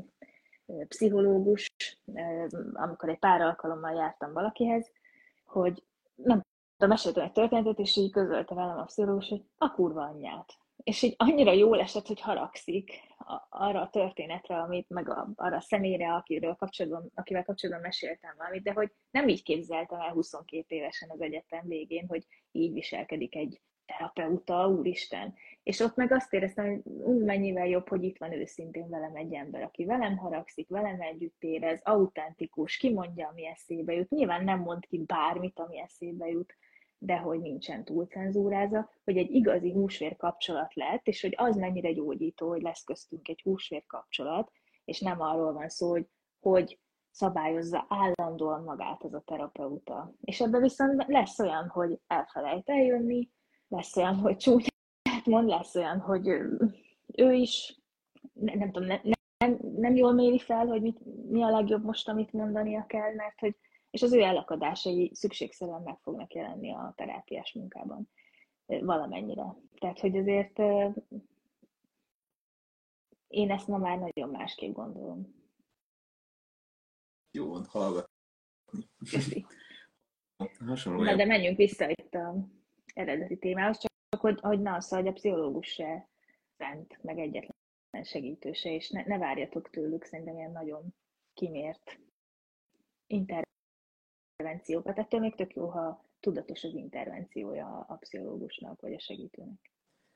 pszichológus, amikor egy pár alkalommal jártam valakihez, hogy nem tudom, meséltem egy történetet, és így közölte velem a pszichológus, hogy a kurva anyját. És így annyira jól esett, hogy haragszik arra a történetre, amit, meg a, arra a személyre, akiről kapcsolatban, akivel kapcsolatban meséltem valamit, de hogy nem így képzeltem el huszonkét évesen az egyetem végén, hogy így viselkedik egy terapeuta, úristen. És ott meg azt éreztem, hogy ú, mennyivel jobb, hogy itt van őszintén velem egy ember, aki velem haragszik, velem együtt érez, autentikus, kimondja, ami eszébe jut. Nyilván nem mond ki bármit, ami eszébe jut, de hogy nincsen túlcenzúrázva, hogy egy igazi húsvér kapcsolat lett, és hogy az mennyire gyógyító, hogy lesz köztünk egy húsvér kapcsolat, és nem arról van szó, hogy, hogy szabályozza állandóan magát az a terapeuta. És ebben viszont lesz olyan, hogy elfelejt eljönni, lesz olyan, hogy csúnyát mond, lesz olyan, hogy ő is, nem, nem tudom, nem, nem, nem jól méri fel, hogy mit, mi a legjobb most, amit mondania kell, mert hogy és az ő elakadásai szükségszerűen meg fognak jelenni a terápiás munkában valamennyire. Tehát, hogy azért én ezt ma már nagyon másképp gondolom.
Jó, hallgatni.
Köszi.
Hasonló.
Na, de menjünk vissza itt az eredeti témához, csak hogy, hogy na, szóval, hogy a pszichológus se szent, meg egyetlen segítő se, és ne, ne várjatok tőlük szerintem ilyen nagyon kimért intervenciókat. Ettől még tök jó, ha tudatos az intervenciója a pszichológusnak, vagy a segítőnek.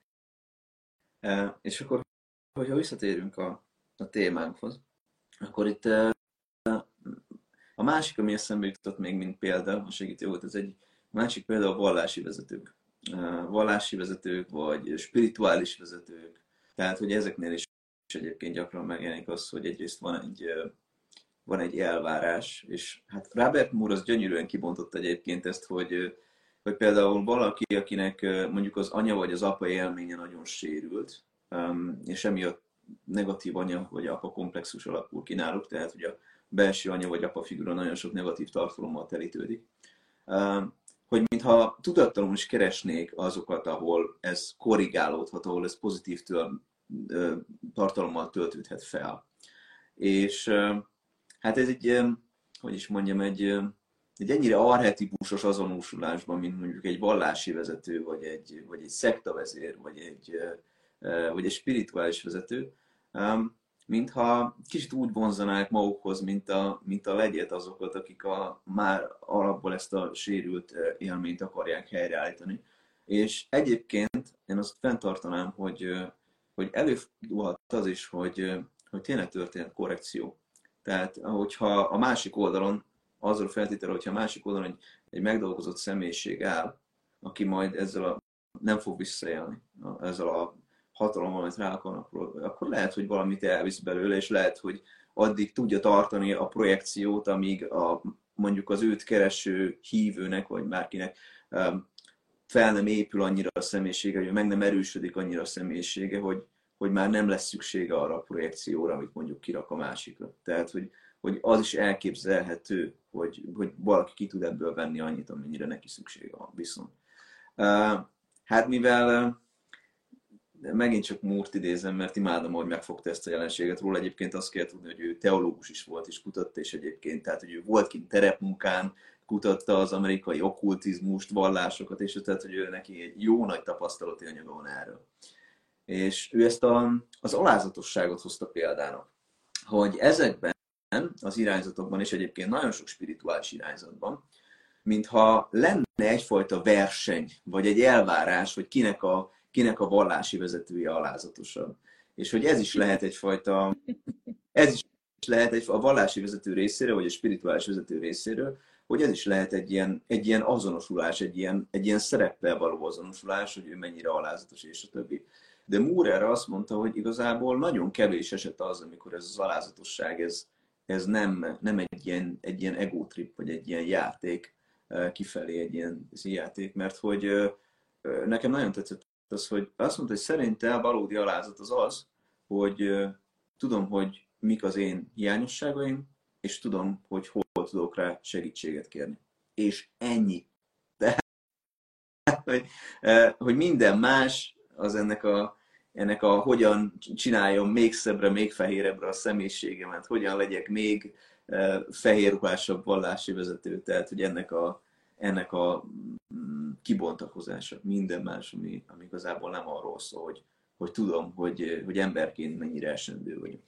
E, és akkor, hogyha visszatérünk a, a témánkhoz, akkor itt e, a másik, ami eszembe jutott még, mint példa, a segítő volt, ez egy másik példa a vallási vezetők. E, vallási vezetők, vagy spirituális vezetők. Tehát, hogy ezeknél is egyébként gyakran megjelenik az, hogy egyrészt van egy van egy elvárás, és hát Robert Moore az gyönyörűen kibontott egyébként ezt, hogy, hogy például valaki, akinek mondjuk az anya vagy az apa élménye nagyon sérült, és emiatt negatív anya vagy apa komplexus alakul ki náluk, tehát hogy a belső anya vagy apa figura nagyon sok negatív tartalommal telítődik. Hogy mintha tudattalanul is keresnék azokat, ahol ez korrigálódhat, ahol ez pozitív től, tartalommal töltődhet fel. És hát ez egy, hogy is mondjam, egy, egy ennyire archetipusos azonosulásban, mint mondjuk egy vallási vezető, vagy egy, vagy egy szektavezér, vagy egy, vagy egy spirituális vezető, mintha kicsit úgy vonzanák magukhoz, mint a, mint a legyet azokat, akik a, már alapból ezt a sérült élményt akarják helyreállítani. És egyébként én azt fenntartanám, hogy, hogy előfordulhat az is, hogy, hogy tényleg történt korrekció. Tehát, hogyha a másik oldalon, azzal feltétele, hogyha a másik oldalon egy, egy megdolgozott személyiség áll, aki majd ezzel a, nem fog visszaélni, ezzel a hatalommal, amit rá akarnak, akkor lehet, hogy valamit elvisz belőle, és lehet, hogy addig tudja tartani a projekciót, amíg a, mondjuk az őt kereső hívőnek, vagy bárkinek fel nem épül annyira a személyisége, hogy meg nem erősödik annyira a személyisége, hogy, hogy már nem lesz szüksége arra a projekcióra, amit mondjuk kirak a másikra. Tehát, hogy, hogy az is elképzelhető, hogy, hogy valaki ki tud ebből venni annyit, amennyire neki szüksége van. Viszont. Hát mivel megint csak Moore-t idézem, mert imádom, hogy megfogta ezt a jelenséget. Róla egyébként azt kell tudni, hogy ő teológus is volt, és kutatta, és egyébként, tehát, hogy ő volt kint terepmunkán, kutatta az amerikai okkultizmust, vallásokat, és tehát, hogy ő neki egy jó nagy tapasztalati anyaga van erről. És ő ezt a, az alázatosságot hozta példának, hogy ezekben az irányzatokban, és egyébként nagyon sok spirituális irányzatban, mintha lenne egyfajta verseny, vagy egy elvárás, hogy kinek a, kinek a vallási vezetője alázatosabb. És hogy ez is lehet egyfajta, ez is lehet egy, a vallási vezető részéről, vagy a spirituális vezető részéről, hogy ez is lehet egy ilyen, egy ilyen azonosulás, egy ilyen, egy ilyen szereppel való azonosulás, hogy ő mennyire alázatos, és a többi. De Moore erre azt mondta, hogy igazából nagyon kevés eset az, amikor ez az alázatosság, ez, ez nem, nem egy ilyen, egy ilyen egotrip, vagy egy ilyen játék kifelé, egy ilyen játék, mert hogy nekem nagyon tetszett az, hogy azt mondta, hogy szerinte a valódi alázat az az, hogy tudom, hogy mik az én hiányosságaim, és tudom, hogy hol tudok rá segítséget kérni. És ennyi. Tehát, hogy, hogy minden más, az ennek a, ennek a hogyan csináljam még szebbre, még fehérebbre a személyiségemet, hogyan legyek még fehérruhásabb vallási vezető, tehát hogy ennek a, ennek a kibontakozása, minden más, ami, ami igazából nem arról szól, hogy, hogy tudom, hogy, hogy emberként mennyire esendő vagyok.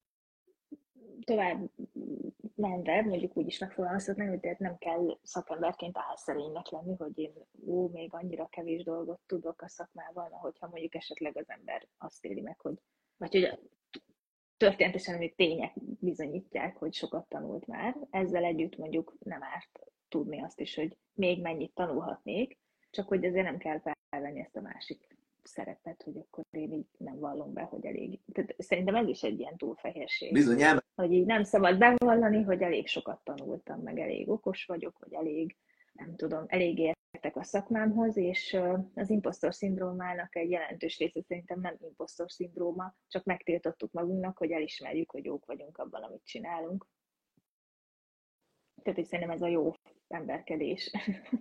Tovább menve, mondjuk úgy is megfogalmazhatnám, hogy tehát nem kell szakemberként álszerénynek lenni, hogy én ó, még annyira kevés dolgot tudok a szakmában, ahogyha mondjuk esetleg az ember azt éli meg, hogy, vagy hogy történetesen még tények bizonyítják, hogy sokat tanult már. Ezzel együtt mondjuk nem árt tudni azt is, hogy még mennyit tanulhatnék, csak hogy azért nem kell felvenni ezt a másik szerepet, hogy akkor én így nem vallom be, hogy elég. Tehát szerintem ez is egy ilyen túlfehérség.
Bizony, ám...
Hogy így nem szabad bevallani, hogy elég sokat tanultam, meg elég okos vagyok, vagy elég, nem tudom, elég értek a szakmámhoz, és az impostor szindrómának egy jelentős része szerintem nem impostor szindróma, csak megtiltottuk magunknak, hogy elismerjük, hogy jók vagyunk abban, amit csinálunk. Tehát, hogy szerintem ez a jó emberkedés.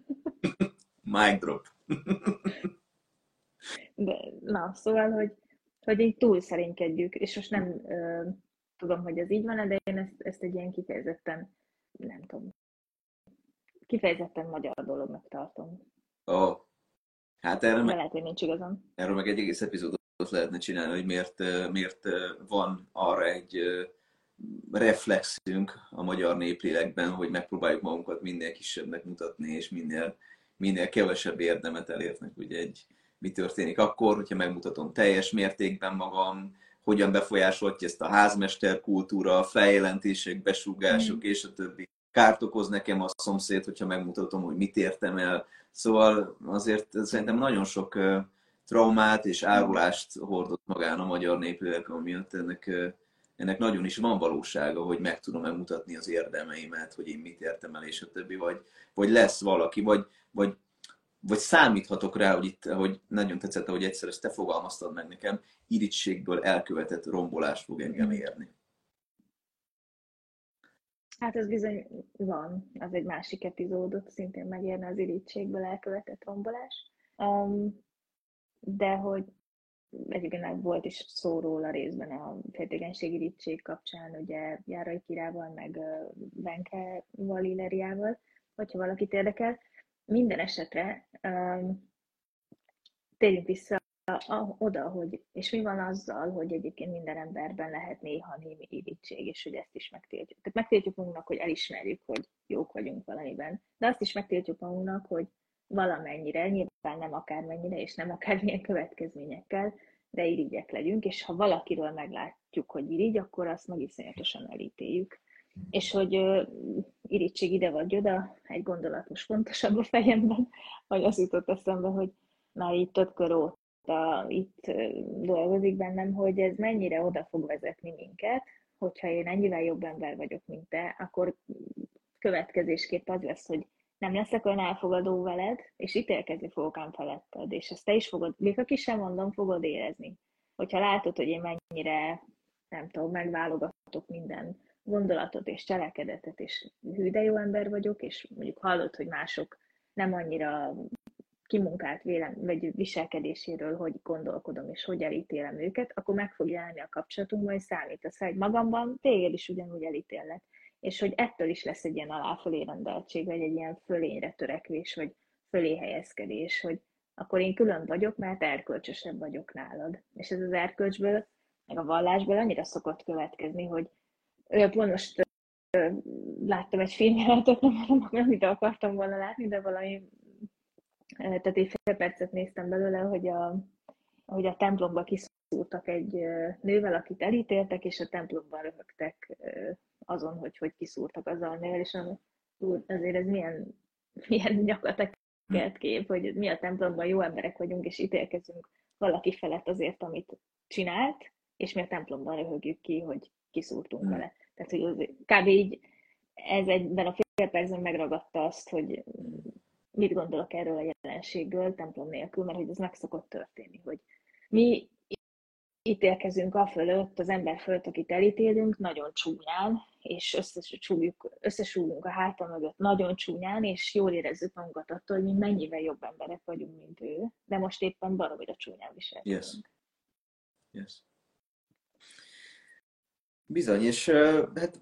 Mic drop.
De, na, szóval, hogy, hogy így túl szerénykedjük, és most nem ö, tudom, hogy ez így van, de én ezt, ezt egy ilyen kifejezetten, nem tudom, kifejezetten magyar dolognak tartom.
Ó, oh. Hát erre
de
meg,
lehet, hogy nincs igazam.
Erről meg egy egész epizódot lehetne csinálni, hogy miért, miért van arra egy reflexünk a magyar néplélekben, hogy megpróbáljuk magunkat minél kisebbnek mutatni, és minél, minél kevesebb érdemet elérnek. Ugye egy, mi történik akkor, hogyha megmutatom teljes mértékben magam, hogyan befolyásolja ezt a házmester kultúra, feljelentések, besúgások mm. és a többi. Kárt okoz nekem a szomszéd, hogyha megmutatom, hogy mit értem el. Szóval azért szerintem nagyon sok traumát és árulást hordott magán a magyar néplélek, amiatt ennek, ennek nagyon is van valósága, hogy meg tudom megmutatni az érdemeimet, hogy én mit értem el, és a többi, vagy, vagy lesz valaki, vagy, vagy, vagy számíthatok rá, hogy itt, hogy nagyon tetszett, hogy egyszer ezt te fogalmaztad meg nekem, irigységből elkövetett rombolás fog engem érni.
Hát ez bizony van, az egy másik epizódot szintén megérne, az irigységből elkövetett rombolás. Um, de hogy egyébként volt is szó róla részben a féltékenység irigység kapcsán, ugye Járai Kirával, meg Benke Valileriával, hogyha valakit érdekel. Minden esetre um, térjünk vissza a, oda, hogy, és mi van azzal, hogy egyébként minden emberben lehet néha némi irigység, és hogy ezt is megtiltjuk. Tehát megtiltjuk magunknak, hogy elismerjük, hogy jók vagyunk valamiben, de azt is megtiltjuk magunknak, hogy valamennyire, nyilván nem akármennyire, és nem akármilyen következményekkel, de irigyek legyünk, és ha valakiről meglátjuk, hogy irigy, akkor azt meg iszonyatosan elítéljük. És hogy uh, irigység ide vagy oda, egy gondolat most fontosabb a fejemben, vagy az jutott eszembe, hogy már így több kör óta itt dolgozik bennem, hogy ez mennyire oda fog vezetni minket, hogyha én ennyivel jobb ember vagyok, mint te, akkor következésképp az lesz, hogy nem leszek olyan elfogadó veled, és ítélkezni fogok ám feletted, és ezt te is fogod, még aki sem mondom, fogod érezni. Hogyha látod, hogy én mennyire, nem tudom, megválogatok minden gondolatot és cselekedetet, és hű, de jó ember vagyok, és mondjuk hallod, hogy mások nem annyira kimunkált vélem, vagy viselkedéséről, hogy gondolkodom, és hogy elítélem őket, akkor meg fog jelenni a kapcsolatunkban, hogy számítasz, hogy magamban téged is ugyanúgy elítélek. És hogy ettől is lesz egy ilyen aláfölé rendeltség, vagy egy ilyen fölényre törekvés, vagy fölé helyezkedés, hogy akkor én külön vagyok, mert erkölcsösebb vagyok nálad. És ez az erkölcsből, meg a vallásból annyira szokott következni, hogy pont most láttam egy filmjelenetet, nem, nem ide akartam volna látni, de valami, tehát egy fél percet néztem belőle, hogy a, hogy a templomba kiszúrtak egy nővel, akit elítéltek, és a templomban röhögtek azon, hogy hogy kiszúrtak azzal a nővel, és úr, azért ez milyen, milyen nyakatekert kép, hogy mi a templomban jó emberek vagyunk, és ítélkezünk valaki felett azért, amit csinált, és mi a templomban röhögjük ki, hogy kiszúrtunk mm. vele. Tehát, hogy az, kb. Így ez egyben a fél percben megragadta azt, hogy mit gondolok erről a jelenségről templom nélkül, mert hogy ez meg szokott történni, hogy mi ítélkezünk a fölött, az ember fölött, akit elítélünk, nagyon csúnyán, és összesúgjuk, összesúgunk a háta mögött nagyon csúnyán, és jól érezzük magunkat attól, hogy mi mennyivel jobb emberek vagyunk, mint ő, de most éppen baromira csúnyán viselkedünk.
Yes. Yes. Bizony, és uh, hát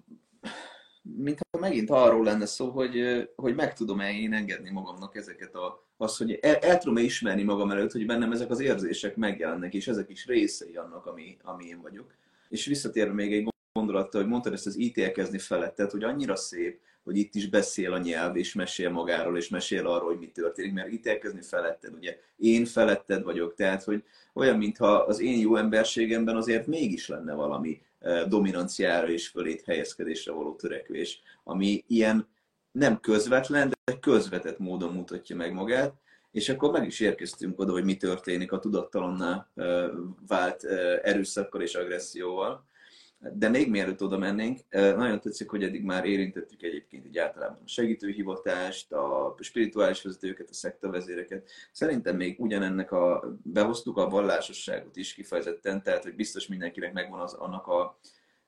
mintha megint arról lenne szó, hogy, hogy meg tudom-e én engedni magamnak ezeket a, az, hogy el, el tudom-e ismerni magam előtt, hogy bennem ezek az érzések megjelennek, és ezek is részei annak, ami, ami én vagyok. És visszatérve még egy gondolattal, hogy mondtad ezt az ítélkezni felettet, hogy annyira szép, hogy itt is beszél a nyelv, és mesél magáról, és mesél arról, hogy mi történik, mert ítélkezni feletted, ugye én feletted vagyok, tehát hogy olyan, mintha az én jó emberségemben azért mégis lenne valami dominanciára és fölét helyezkedésre való törekvés, ami ilyen nem közvetlen, de közvetett módon mutatja meg magát, és akkor meg is érkeztünk oda, hogy mi történik a tudattalanná vált erőszakkal és agresszióval. De még mielőtt oda mennénk, nagyon tetszik, hogy eddig már érintettük egyébként így általában a segítőhivatást, a spirituális vezetőket, a szektavezéreket. Szerintem még ugyanennek a, behoztuk a vallásosságot is kifejezetten, tehát hogy biztos mindenkinek megvan az, annak a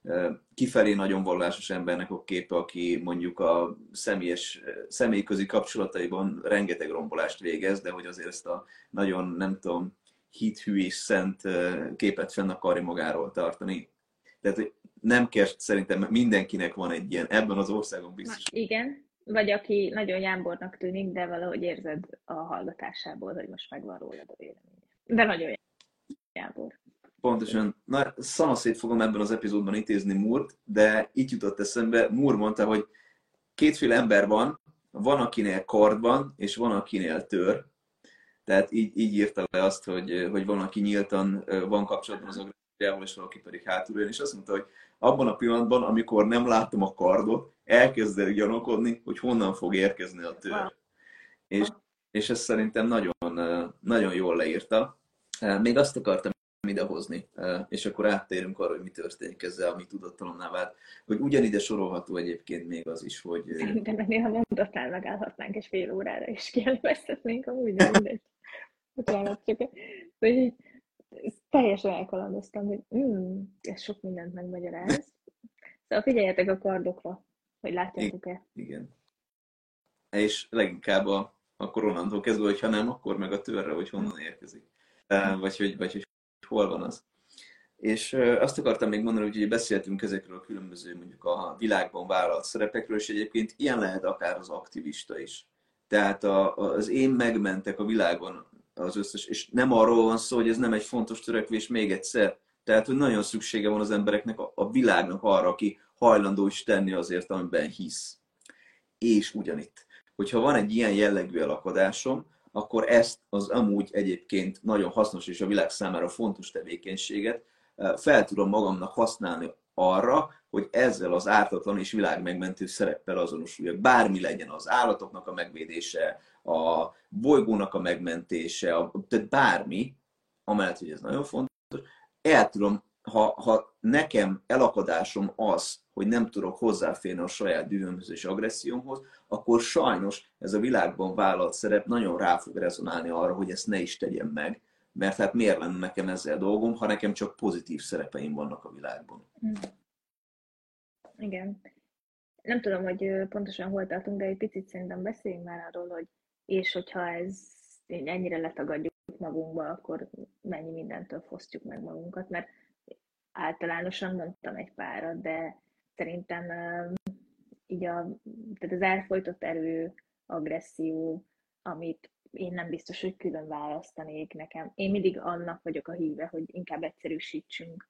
kifelé nagyon vallásos embernek a képe, aki mondjuk a személyes, személyközi kapcsolataiban rengeteg rombolást végez, de hogy azért ezt a nagyon, nem tudom, hithű és szent képet fenn akarja magáról tartani. Tehát hogy nem kell, szerintem mindenkinek van egy ilyen, ebben az országon biztos.
Igen, vagy aki nagyon jámbornak tűnik, de valahogy érzed a hallgatásából, hogy most megvan rólad a véleménye. De nagyon jámbor.
Pontosan. Na, szanaszét fogom ebben az epizódban intézni Moore-t, de itt jutott eszembe, Moore mondta, hogy kétféle ember van, van akinél kard van, és van akinél tör. Tehát így, így írta le azt, hogy, hogy van, aki nyíltan van kapcsolatban az agressziával, és valaki pedig hátulról, és azt mondta, hogy abban a pillanatban, amikor nem látom a kardot, elkezdek gyanakodni, hogy honnan fog érkezni a tör. És, és ezt szerintem nagyon, nagyon jól leírta. Még azt akartam idehozni, és akkor áttérünk arra, hogy mi történik ezzel, ami tudattalanná vált. Hogy ugyanide sorolható egyébként még az is, hogy...
Szerintem ennél, ha mondatnál, megállhatnánk egy fél órára, és kielvesztetnénk amúgy, de mindegy. Bocsánat, csak hogy így teljesen elkalandoztam, hogy mm, ez sok mindent megmagyaráz. Szóval figyeljetek a kardokra, hogy látjátok-e.
Igen. És leginkább a, a koronantól kezdve, hogyha nem, akkor meg a tőrre, hogy honnan érkezik. Vagy hogy, vagy hogy hol van az. És azt akartam még mondani, hogy beszéltünk ezekről a különböző mondjuk a világban vállalt szerepekről, és egyébként ilyen lehet akár az aktivista is. Tehát a, az én megmentek a világon az összes, és nem arról van szó, hogy ez nem egy fontos törekvés még egyszer. Tehát, hogy nagyon szüksége van az embereknek, a, a világnak arra, aki hajlandó is tenni azért, amiben hisz. És ugyanitt. Hogyha van egy ilyen jellegű elakadásom, akkor ezt az amúgy egyébként nagyon hasznos és a világ számára fontos tevékenységet fel tudom magamnak használni arra, hogy ezzel az ártatlan és világmegmentő szereppel azonosuljak. Bármi legyen az állatoknak a megvédése, a bolygónak a megmentése, a, tehát bármi, amellett, hogy ez nagyon fontos, el tudom ha, ha nekem elakadásom az, hogy nem tudok hozzáférni a saját dühömhöz és agressziómhoz, akkor sajnos ez a világban vállalt szerep nagyon rá fog rezonálni arra, hogy ezt ne is tegyem meg, mert hát miért lenne nekem ezzel dolgom, ha nekem csak pozitív szerepeim vannak a világban.
Igen. Nem tudom, hogy pontosan hol tartunk, de egy picit szerintem beszéljünk már arról, hogy és hogyha ez ennyire letagadjuk magunkba, akkor mennyi mindentől fosztjuk meg magunkat, mert általánosan mondtam egy párat, de szerintem így a, tehát az elfojtott erő, agresszió, amit én nem biztos, hogy külön választanék nekem. Én mindig annak vagyok a híve, hogy inkább egyszerűsítsünk,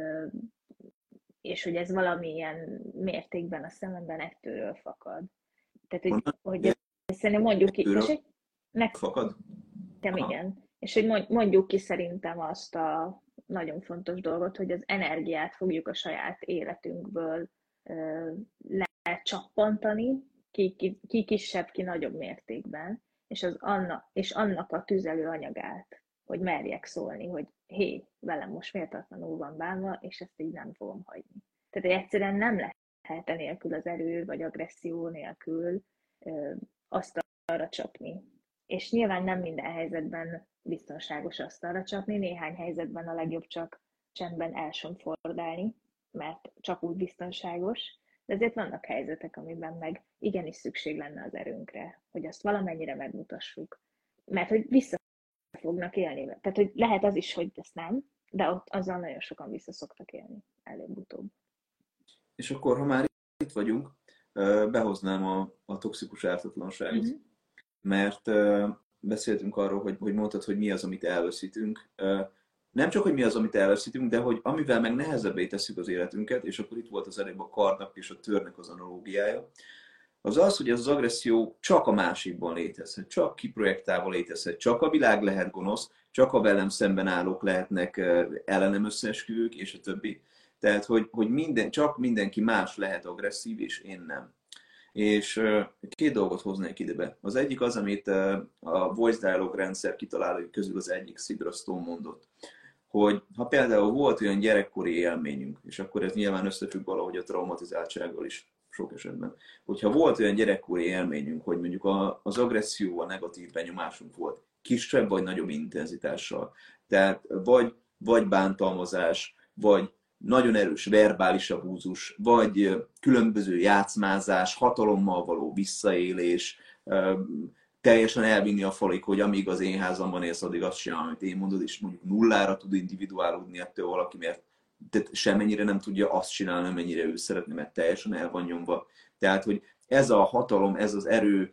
és hogy ez valamilyen mértékben a szememben ettől fakad. Tehát, hogy, hogy szerintem mondjuk ki, és
fakad?
Nekem igen. És hogy mondjuk ki szerintem azt a nagyon fontos dolgot, hogy az energiát fogjuk a saját életünkből lecsappantani, ki, ki, ki kisebb, ki nagyobb mértékben, és, az anna, és annak a tüzelő anyagát, hogy merjek szólni, hogy hé, velem most méltatlanul van bánva, és ezt így nem fogom hagyni. Tehát egyszerűen nem lehet enélkül az erő vagy agresszió nélkül ö, azt arra csapni. És nyilván nem minden helyzetben biztonságos azt arra csapni, néhány helyzetben a legjobb csak csendben elsömfordálni, mert csak úgy biztonságos, de azért vannak helyzetek, amiben meg igenis szükség lenne az erőnkre, hogy azt valamennyire megmutassuk, mert hogy vissza fognak élni. Tehát, hogy lehet az is, hogy ezt nem, de ott azzal nagyon sokan vissza szoktak élni előbb-utóbb.
És akkor, ha már itt vagyunk, behoznám a, a toxikus ártatlanságot. Mm-hmm. Mert beszéltünk arról, hogy, hogy mondtad, hogy mi az, amit elveszítünk. Nem csak, hogy mi az, amit elveszítünk, de hogy amivel meg nehezebbé tesszük az életünket, és akkor itt volt az előbb a kardnak és a törnek az analógiája, az az, hogy ez az agresszió csak a másikban létezhet, csak kiprojektálva létezhet, csak a világ lehet gonosz, csak a velem szemben állók lehetnek ellenem összeesküvők, és a többi. Tehát, hogy, hogy minden, csak mindenki más lehet agresszív, és én nem. És két dolgot hoznék ide be. Az egyik az, amit a Voice Dialogue rendszer kitalálói közül az egyik, Sidra Stone mondott, hogy ha például volt olyan gyerekkori élményünk, és akkor ez nyilván összefügg valahogy a traumatizáltsággal is sok esetben, hogyha volt olyan gyerekkori élményünk, hogy mondjuk az agresszió, a negatív benyomásunk volt kisebb vagy nagyobb intenzitással, tehát vagy, vagy bántalmazás, vagy nagyon erős verbális abúzus, vagy különböző játszmázás, hatalommal való visszaélés, teljesen elvinni a falig, hogy amíg az én házamban élsz, addig azt csinál, amit én mondod, és mondjuk nullára tud individuálódni ettől valaki, mert tehát semennyire nem tudja azt csinálni, amennyire ő szeretne, mert teljesen el van nyomva. Tehát, hogy ez a hatalom, ez az erő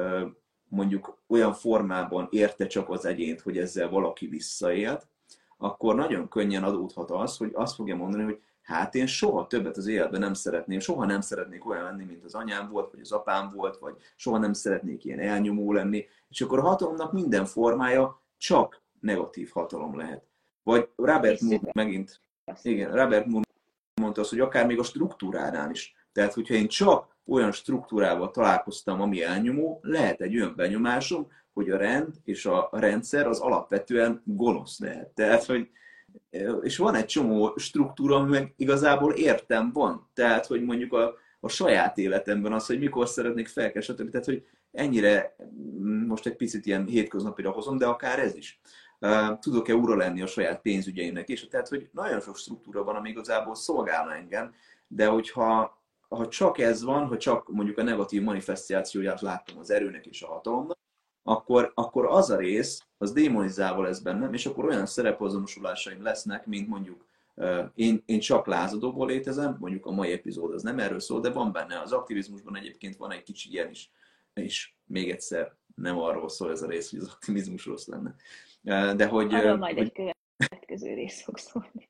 mondjuk olyan formában érte csak az egyént, hogy ezzel valaki visszaélt, akkor nagyon könnyen adódhat az, hogy azt fogja mondani, hogy hát én soha többet az életben nem szeretném, soha nem szeretnék olyan lenni, mint az anyám volt, vagy az apám volt, vagy soha nem szeretnék ilyen elnyomó lenni, és akkor a hatalomnak minden formája csak negatív hatalom lehet. Vagy Robert Moore megint, igen, Robert Moore mondta azt, hogy akár még a struktúránál is. Tehát, hogyha én csak olyan struktúrával találkoztam, ami elnyomó, lehet egy olyan benyomásom, hogy a rend és a rendszer az alapvetően gonosz lehet. Tehát, hogy, és van egy csomó struktúra, ami meg igazából értem van. Tehát, hogy mondjuk a, a saját életemben az, hogy mikor szeretnék felkelni, stb. Tehát, hogy ennyire, most egy picit ilyen hétköznapira hozom, de akár ez is. Tudok-e ura lenni a saját pénzügyeimnek? És tehát, hogy nagyon sok struktúra van, ami igazából szolgálna engem, de hogyha ha csak ez van, ha csak mondjuk a negatív manifestációját láttam az erőnek és a hatalomnak, akkor, akkor az a rész, az démonizálva lesz bennem, és akkor olyan szerepazonosulásaim lesznek, mint mondjuk uh, én, én csak lázadóból létezem, mondjuk a mai epizód az nem erről szól, de van benne, az aktivizmusban egyébként van egy kicsi ilyen is, és még egyszer nem arról szól ez a rész, hogy az aktivizmus rossz lenne. Uh, de hogy...
Arról
uh,
majd
hogy...
egy következő rész fog szólni.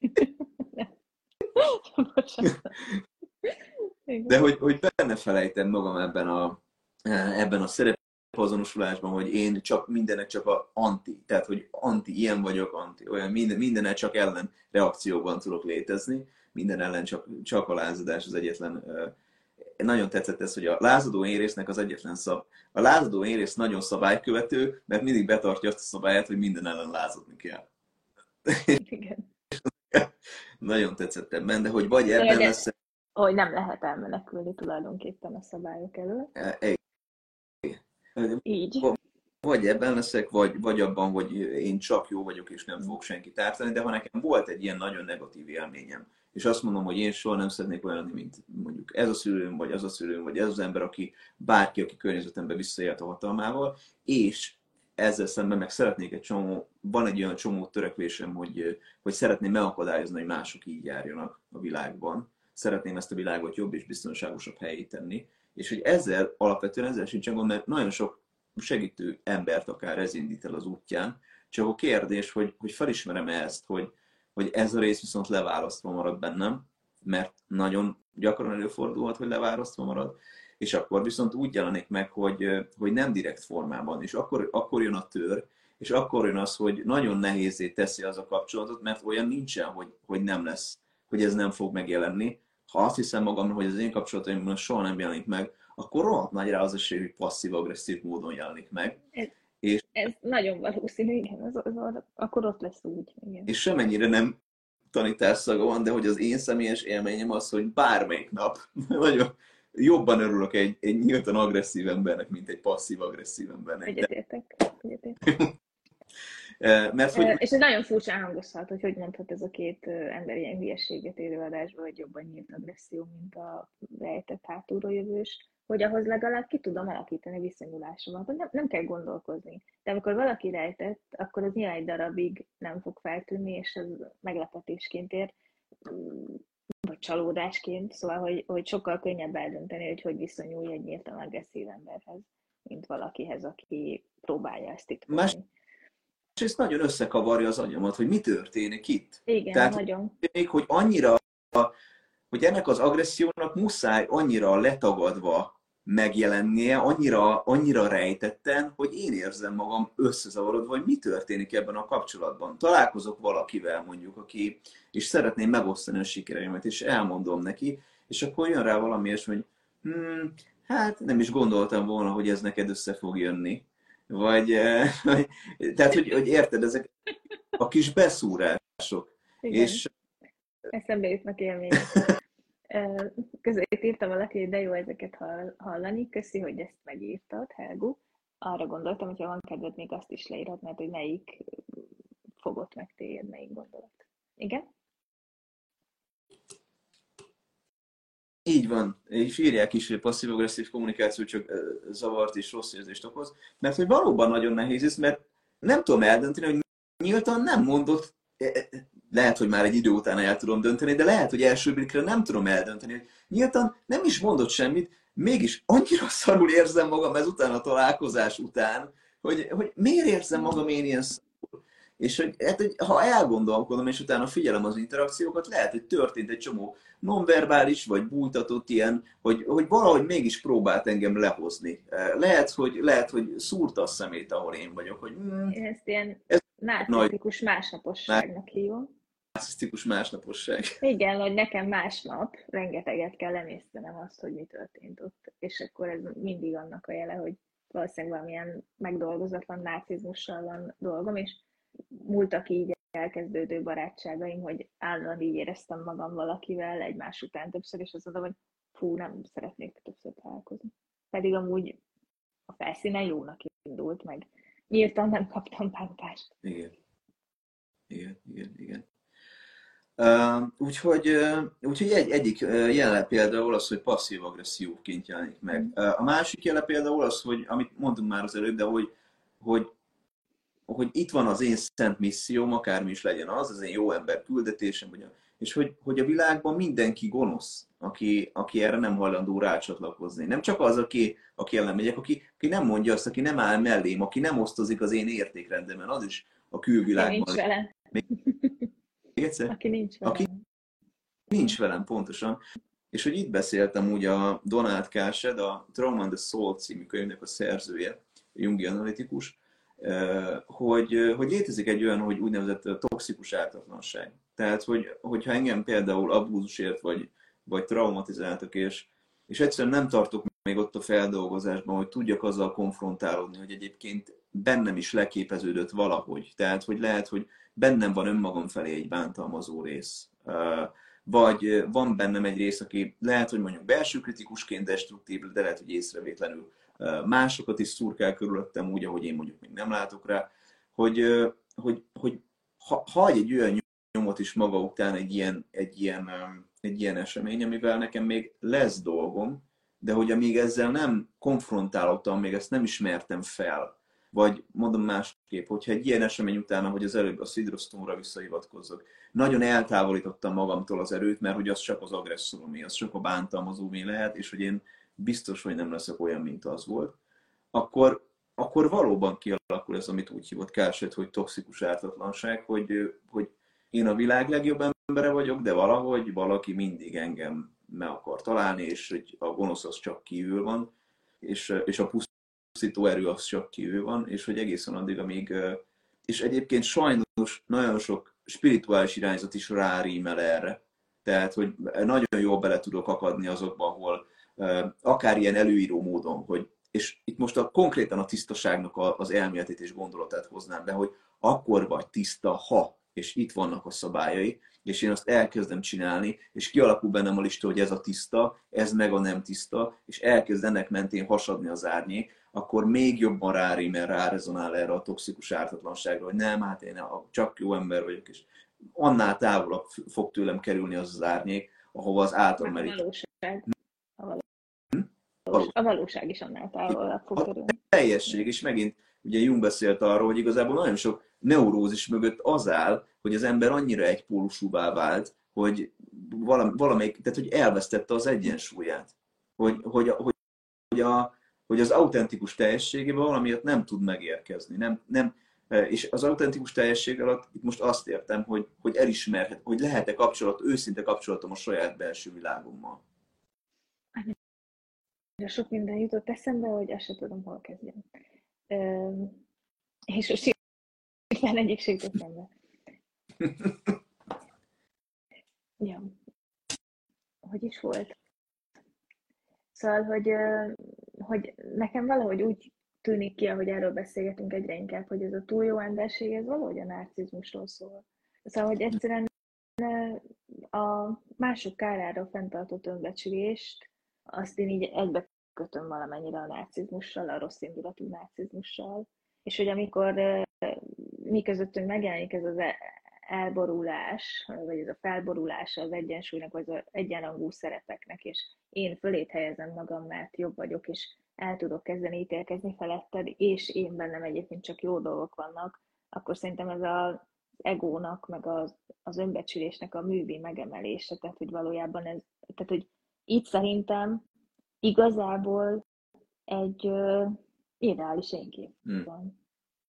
De hogy, hogy benne felejtem magam ebben a, ebben a szerepazonosulásban, hogy én csak mindenek csak a anti, tehát hogy anti, ilyen vagyok, anti, olyan minden, mindenek csak ellen reakcióban tudok létezni, minden ellen csak, csak a lázadás az egyetlen. Nagyon tetszett ez, hogy a lázadó én résznek az egyetlen szab. A lázadó én rész nagyon szabálykövető, mert mindig betartja azt a szabályát, hogy minden ellen lázadni kell.
Igen.
nagyon tetszett ebben, de hogy vagy
De,
ebben
de
lesz,
hogy nem lehet elmenekülni tulajdonképpen a szabályok elől. Így.
vagy ebben leszek, vagy, vagy abban, hogy én csak jó vagyok, és nem fogok senkit ártani, de ha nekem volt egy ilyen nagyon negatív élményem, és azt mondom, hogy én soha nem szeretnék olyan lenni, mint mondjuk ez a szülőm, vagy az a szülőm, vagy ez az ember, aki bárki, aki környezetemben visszaélt a hatalmával, és ezzel szemben meg szeretnék egy csomó, van egy olyan csomó törekvésem, hogy, hogy szeretném megakadályozni, hogy mások így járjanak a világban. Szeretném ezt a világot jobb és biztonságosabb helyé tenni. És hogy ezzel, alapvetően ezzel sincsen gond, mert nagyon sok segítő embert akár ez indít el az útján. Csak a kérdés, hogy, hogy felismerem ezt, hogy, hogy ez a rész viszont leválasztva marad bennem, mert nagyon gyakran előfordulhat, hogy leválasztva marad, és akkor viszont úgy jelenik meg, hogy, hogy nem direkt formában, és akkor, akkor jön a tör, és akkor jön az, hogy nagyon nehézzé teszi az a kapcsolatot, mert olyan nincsen, hogy, hogy nem lesz, hogy ez nem fog megjelenni. Ha azt hiszem magamra, hogy az én kapcsolataimban soha nem jelenik meg, akkor rohadt nagy rá az esély, hogy passzív-agresszív módon jelenik meg.
Ez,
és,
ez nagyon valószínű, igen, az, az, az, akkor ott lesz úgy. Igen.
És semennyire nem tanításszaga van, de hogy az én személyes élményem az, hogy bármelyik nap nagyon jobban örülök egy, egy nyíltan agresszív embernek, mint egy passzív-agresszív embernek.
Egyetértek. Egyetértek.
Mert, hogy...
És ez nagyon furcsán hangozhat, hogy hogy mondhat ez a két ember ilyen hülyeséget érő adásban, hogy jobban nyílt agresszió, mint a rejtett hátulról jövős, hogy ahhoz legalább ki tudom alakítani viszonyulásomat, hogy nem, nem kell gondolkozni. De amikor valaki rejtett, akkor az nyilván egy darabig nem fog feltűnni, és ez meglepetésként ér, vagy csalódásként, szóval, hogy, hogy sokkal könnyebb eldönteni, hogy hogy viszonyulj egy nyíltan agresszív emberhez, mint valakihez, aki próbálja ezt titkolni. Más...
És ez nagyon összekavarja az agyamat, hogy mi történik itt.
Igen,
Tehát,
nagyon.
Hogy, hogy annyira, hogy ennek az agressziónak muszáj annyira letagadva megjelennie, annyira, annyira rejtetten, hogy én érzem magam összezavarodva, hogy mi történik ebben a kapcsolatban. Találkozok valakivel mondjuk, aki, és szeretném megosztani a sikereimet, és elmondom neki, és akkor jön rá valami ilyesmi, hogy hmm, hát nem is gondoltam volna, hogy ez neked össze fog jönni. Vagy, vagy tehát, hogy, hogy érted, ezek a kis beszúrások.
Igen.
És...
Eszembe jutnak élmények. Között írtam valaki, hogy de jó ezeket hallani. Köszi, hogy ezt megírtad, Helgu. Arra gondoltam, hogyha van kedved, még azt is leírhatnád, hogy melyik fogott meg téged, melyik gondolat. Igen?
Így van, és írják is, hogy passzív-agresszív kommunikáció csak zavart és rossz érzést okoz, mert hogy valóban nagyon nehéz ez, mert nem tudom eldönteni, hogy nyíltan nem mondott, lehet, hogy már egy idő után el tudom dönteni, de lehet, hogy első blikre nem tudom eldönteni, hogy nyíltan nem is mondott semmit, mégis annyira szarul érzem magam ezután a találkozás után, hogy, hogy miért érzem magam én ilyen szarul. És hogy, hát, hogy ha elgondolkodom, és utána figyelem az interakciókat, lehet, hogy történt egy csomó nonverbális, vagy bújtatott ilyen, hogy, hogy valahogy mégis próbált engem lehozni. Lehet, hogy, lehet, hogy szúrta a szemét, ahol én vagyok. Hogy, mm,
én ezt ilyen ez narcisztikus másnaposságnak hívom.
Narcisztikus másnaposság.
Igen, hogy nekem másnap rengeteget kell emésztenem azt, hogy mi történt ott. És akkor ez mindig annak a jele, hogy valószínűleg valamilyen megdolgozatlan narcizmussal van dolgom, és múltak így elkezdődő barátságaim, hogy állandóan így éreztem magam valakivel egymás után többször, és azt mondom, hogy fú, nem szeretnék többször találkozni. Pedig amúgy a felszínen jónak indult, meg nyíltan nem kaptam bántást.
Igen. Igen, igen, igen. Uh, úgyhogy, uh, úgyhogy egy, egyik uh, jelen például az, hogy passzív-agresszívként jelenik meg. Mm. Uh, a másik jelen például az, hogy amit mondtunk már az előbb, de hogy, hogy hogy itt van az én szent misszióm, akármi is legyen az, az én jó ember küldetésem, vagy a, és hogy, hogy a világban mindenki gonosz, aki, aki erre nem hajlandó rácsatlakozni. Nem csak az, aki, aki ellen megyek, aki, aki nem mondja azt, aki nem áll mellém, aki nem osztozik az én értékrendemen, az is a külvilágban.
Aki nincs velem.
Még egyszer?
Aki nincs velem.
Aki nincs velem, pontosan. És hogy itt beszéltem úgy a Donald Kashad, a Trauma and the Soul című könyvnek a szerzője, jungi analitikus, hogy, hogy létezik egy olyan, hogy úgynevezett toxikus ártatlanság. Tehát, hogy, hogyha engem például abúzusért vagy, vagy traumatizáltak, és, és egyszerűen nem tartok még ott a feldolgozásban, hogy tudjak azzal konfrontálódni, hogy egyébként bennem is leképeződött valahogy. Tehát, hogy lehet, hogy bennem van önmagam felé egy bántalmazó rész. Vagy van bennem egy rész, aki lehet, hogy mondjuk belső kritikusként destruktív, de lehet, hogy észrevétlenül másokat is szurkál körülöttem úgy, ahogy én mondjuk még nem látok rá, hogy, hogy, hogy ha, hagy egy olyan nyomot is maga után egy ilyen, egy, ilyen, egy ilyen esemény, amivel nekem még lesz dolgom, de hogy amíg ezzel nem konfrontálódtam, még ezt nem ismertem fel, vagy mondom másképp, hogyha egy ilyen esemény után, ahogy az előbb a szidrosztónra visszahivatkozzak, nagyon eltávolítottam magamtól az erőt, mert hogy az csak az agresszoromé, az csak a bántalmazómé lehet, és hogy én biztos, hogy nem leszek olyan, mint az volt, akkor, akkor valóban kialakul ez, amit úgy hívott Kárset, hogy toxikus ártatlanság, hogy, hogy én a világ legjobb embere vagyok, de valahogy valaki mindig engem meg akar találni, és hogy a gonosz az csak kívül van, és, és a pusztító erő az csak kívül van, és hogy egészen addig, amíg... És egyébként sajnos nagyon sok spirituális irányzat is rárímel erre. Tehát, hogy nagyon jól bele tudok akadni azokba, ahol akár ilyen előíró módon, hogy, és itt most a, konkrétan a tisztaságnak az elméletét és gondolatát hoznám be, hogy akkor vagy tiszta, ha, és itt vannak a szabályai, és én azt elkezdem csinálni, és kialakul bennem a lista, hogy ez a tiszta, ez meg a nem tiszta, és elkezd ennek mentén hasadni az árnyék, akkor még jobban rárímel, rárezonál erre a toxikus ártatlanságra, hogy nem, hát én csak jó ember vagyok, és annál távolabb fog tőlem kerülni az az árnyék, ahova az által merít.
A valóság. A valóság. A valóság is annál távolabb fog kerülni.
A teljesség, és megint ugye Jung beszélt arról, hogy igazából nagyon sok neurózis mögött az áll, hogy az ember annyira egypólusúvá vált, hogy valamelyik, tehát hogy elvesztette az egyensúlyát. Hogy, hogy, hogy, hogy, a, hogy az autentikus teljességében valamiért nem tud megérkezni. Nem, nem, és az autentikus teljesség alatt itt most azt értem, hogy, hogy elismerhet, hogy lehet-e kapcsolat, őszinte kapcsolatom a saját belső világommal.
De sok minden jutott eszembe, hogy azt sem tudom, hol kezdjem. Üm, és most hirtelen egyik se jutott eszembe. Ja. Hogy is volt? Szóval, hogy, hogy nekem valahogy úgy tűnik ki, ahogy erről beszélgetünk egyre inkább, hogy ez a túl jó emberség, ez valahogy a narcizmusról szól. Szóval, hogy egyszerűen a mások kárára fenntartott önbecsülést, azt én így egybe kötöm valamennyire a narcizmussal, a rossz indulatú narcizmussal. És hogy amikor mi közöttünk megjelenik ez az elborulás, vagy ez a felborulása az egyensúlynak, vagy az egyenrangú szerepeknek, és én fölét helyezem magam, mert jobb vagyok, és el tudok kezdeni ítélkezni feletted, és én bennem egyébként csak jó dolgok vannak, akkor szerintem ez az egónak, meg az, az önbecsülésnek a művi megemelése, tehát hogy valójában ez, tehát hogy itt szerintem igazából egy uh, ideális énkép hmm. van.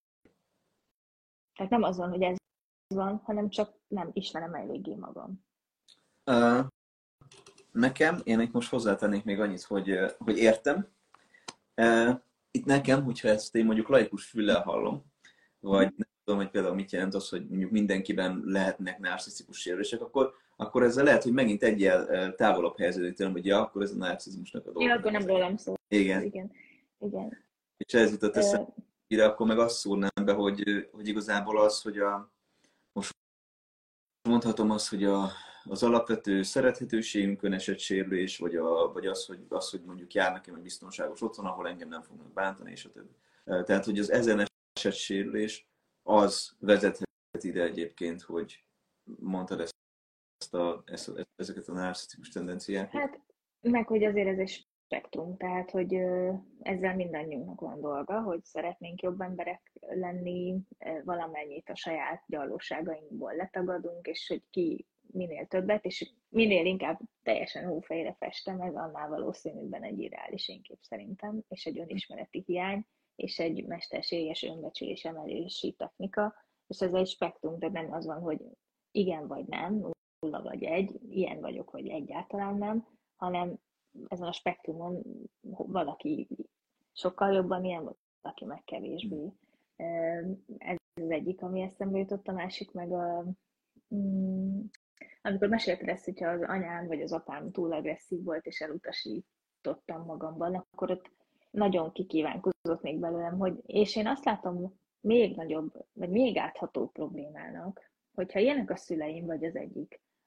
Tehát nem az van, hogy ez van, hanem csak nem ismerem eléggé magam.
Uh, nekem, én itt most hozzátennék még annyit, hogy, hogy értem. Uh, itt nekem, hogyha ezt én mondjuk laikus füllel hallom, vagy nem tudom, hogy például mit jelent az, hogy mondjuk mindenkiben lehetnek narcisztikus sérülések, akkor, akkor ezzel lehet, hogy megint egyel távolabb helyeződik tőlem, hogy ja, akkor ez a narcizmusnak a dolga.
Ja, akkor nem rólam szól.
Igen.
Igen. Igen.
És ez jutott eszembe, uh, akkor meg azt szúrnám be, hogy, hogy igazából az, hogy a most mondhatom azt, hogy a, az alapvető szerethetőségünkön esett sérülés, vagy, a, vagy az, hogy, az, hogy mondjuk jár nekem egy biztonságos otthon, ahol engem nem fognak bántani, és a többi. Tehát, hogy az ezen esett sérülés, az vezethet ide egyébként, hogy mondtad ezt, ezt a, ezt, ezeket a narcisztikus tendenciákat.
Hát, meg hogy azért ez egy spektrum, tehát, hogy ezzel mindannyiunknak van dolga, hogy szeretnénk jobb emberek lenni, valamennyit a saját gyarlóságainkból letagadunk, és hogy ki minél többet, és minél inkább teljesen hófejre festem, ez annál valószínűbben egy irreális énkép szerintem, és egy önismereti hiány, és egy mesterséges önbecsülés emelési technika, és ez egy spektrum, de nem az van, hogy igen vagy nem, nulla vagy egy, ilyen vagyok, vagy egyáltalán nem, hanem ezen a spektrumon valaki sokkal jobban ilyen, valaki meg kevésbé. Ez az egyik, ami eszembe jutott, a másik meg a... Mm, amikor mesélted ezt, hogyha az anyám vagy az apám túl agresszív volt, és elutasítottam magamban, akkor ott nagyon kikívánkozott még belőlem, hogy, és én azt látom még nagyobb, vagy még átható problémának, hogyha ilyenek a szüleim, vagy az egyik,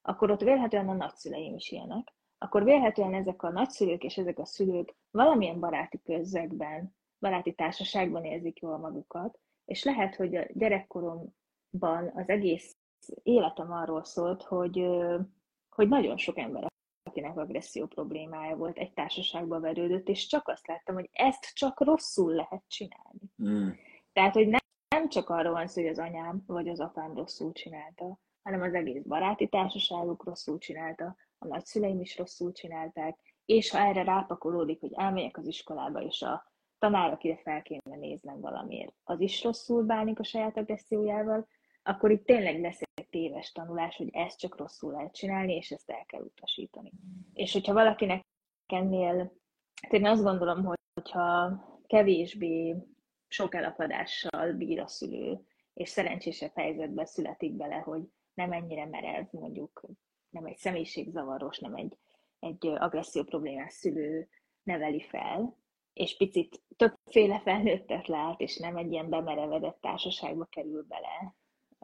akkor ott vélhetően a nagyszüleim is ilyenek, akkor vélhetően ezek a nagyszülők és ezek a szülők valamilyen baráti közegben, baráti társaságban érzik jól magukat, és lehet, hogy a gyerekkoromban az egész életem arról szólt, hogy, hogy nagyon sok ember, akinek agresszió problémája volt, egy társaságba verődött, és csak azt láttam, hogy ezt csak rosszul lehet csinálni. Mm. Tehát, hogy nem, nem csak arról van szó, hogy az anyám vagy az apám rosszul csinálta, hanem az egész baráti társaságuk rosszul csinálta, a nagyszüleim is rosszul csinálták, és ha erre rápakolódik, hogy elmegyek az iskolába, és a tanárok ide fel kéne néznem valamiért, az is rosszul bánik a saját agressziójával, akkor itt tényleg lesz egy téves tanulás, hogy ezt csak rosszul lehet csinálni, és ezt el kell utasítani. És hogyha valakinek ennél, hát én azt gondolom, hogy hogyha kevésbé sok elakadással bír a szülő, és szerencsésebb helyzetben születik bele, hogy nem ennyire merev, mondjuk nem egy személyiségzavaros, nem egy, egy agresszió problémás szülő neveli fel, és picit többféle felnőttet lát, és nem egy ilyen bemerevedett társaságba kerül bele,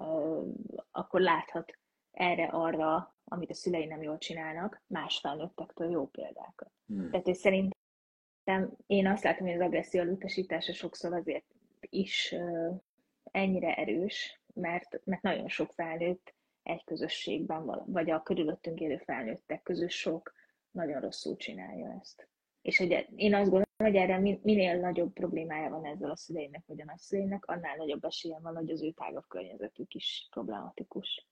akkor láthat erre-arra, amit a szülei nem jól csinálnak, más felnőttektől jó példákat. Hmm. Tehát szerintem én azt látom, hogy az agresszió elutasítása sokszor azért is ennyire erős, mert, mert nagyon sok felnőtt egy közösségben, vagy a körülöttünk élő felnőttek közül sok nagyon rosszul csinálja ezt. És hogy én azt gondolom, hogy erre minél nagyobb problémája van ezzel a szüleinek vagy a nagyszüleinek, annál nagyobb esélye van, hogy az ő tágabb környezetük is problematikus.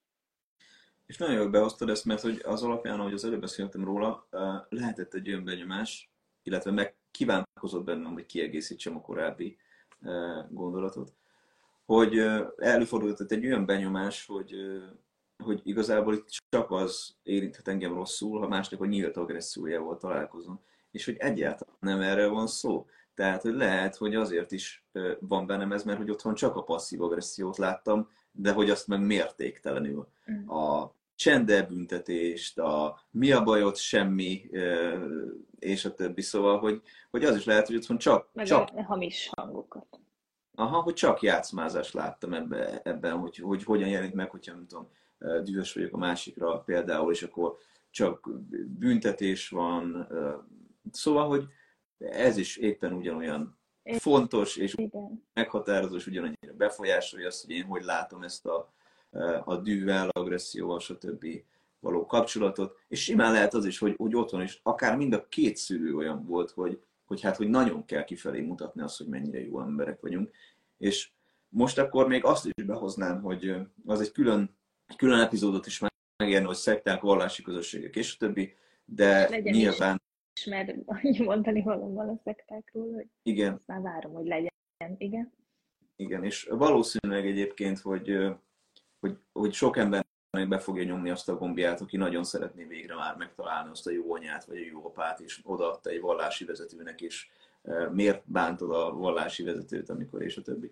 És nagyon jól behoztad ezt, mert hogy az alapján, ahogy az előbb beszéltem róla, lehetett egy olyan benyomás, illetve meg kívánkozott bennem, hogy kiegészítsem a korábbi gondolatot, hogy előfordult egy olyan benyomás, hogy, hogy igazából itt csak az érinthet engem rosszul, ha másnak a nyílt agressziójával találkozom. És hogy egyáltalán nem erre van szó. Tehát, hogy lehet, hogy azért is van bennem ez, mert hogy otthon csak a passzív agressziót láttam, de hogy azt meg mértéktelenül. A csendelbüntetést, a mi a bajod, semmi, és a többi. Szóval, hogy, hogy az is lehet, hogy otthon csak...
Meg
csak...
a hamis hangokat.
Aha, hogy csak játszmázást láttam ebben, ebben hogy, hogy hogyan jelenik meg, hogyha nem tudom, dühös vagyok a másikra például, és akkor csak büntetés van. Szóval, hogy ez is éppen ugyanolyan fontos, és
Igen.
meghatározó, és ugyanannyira befolyásolja azt, hogy én hogy látom ezt a, a dűvel, agresszióval, stb. Való kapcsolatot. És simán lehet az is, hogy, hogy otthon is akár mind a két szülő olyan volt, hogy, hogy hát, hogy nagyon kell kifelé mutatni azt, hogy mennyire jó emberek vagyunk. És most akkor még azt is behoznám, hogy az egy külön, külön epizódot is megérni, hogy szekták, vallási közösségek és a többi, de legyen nyilván...
is, mert annyi mondani valóban a szektákról, hogy
igen.
Már várom, hogy legyen. Igen.
Igen, és valószínűleg egyébként, hogy, hogy, hogy sok ember be fogja nyomni azt a gombját, aki nagyon szeretné végre már megtalálni azt a jó anyát, vagy a jó apát, és odaadta egy vallási vezetőnek, és miért bántod a vallási vezetőt, amikor és a többi.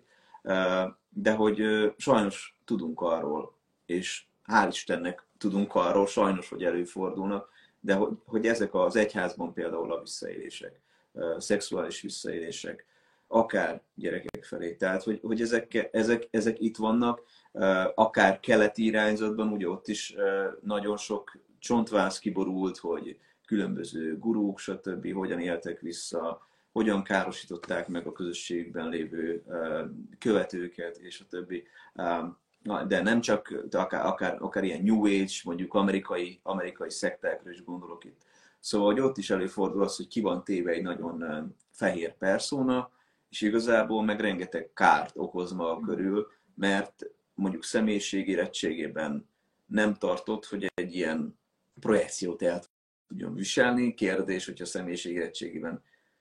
De hogy sajnos tudunk arról, és hál' Istennek tudunk arról, sajnos, hogy előfordulnak, de hogy, hogy ezek az egyházban például a visszaélések, szexuális visszaélések, akár gyerekek felé. Tehát, hogy, hogy ezek, ezek, ezek itt vannak, akár keleti irányzatban, ugye ott is nagyon sok csontváz kiborult, hogy különböző gurúk, stb. Hogyan éltek vissza, hogyan károsították meg a közösségben lévő követőket, és a többi. De nem csak, de akár, akár, akár ilyen New Age, mondjuk amerikai, amerikai szektákra is gondolok itt. Szóval, hogy ott is előfordul az, hogy ki van téve egy nagyon fehér perszóna, és igazából meg rengeteg kárt okoz maga körül, mert mondjuk személyiségérettségében nem tartott, hogy egy ilyen projekciót el tudjon viselni. Kérdés, hogyha személyiségérettségében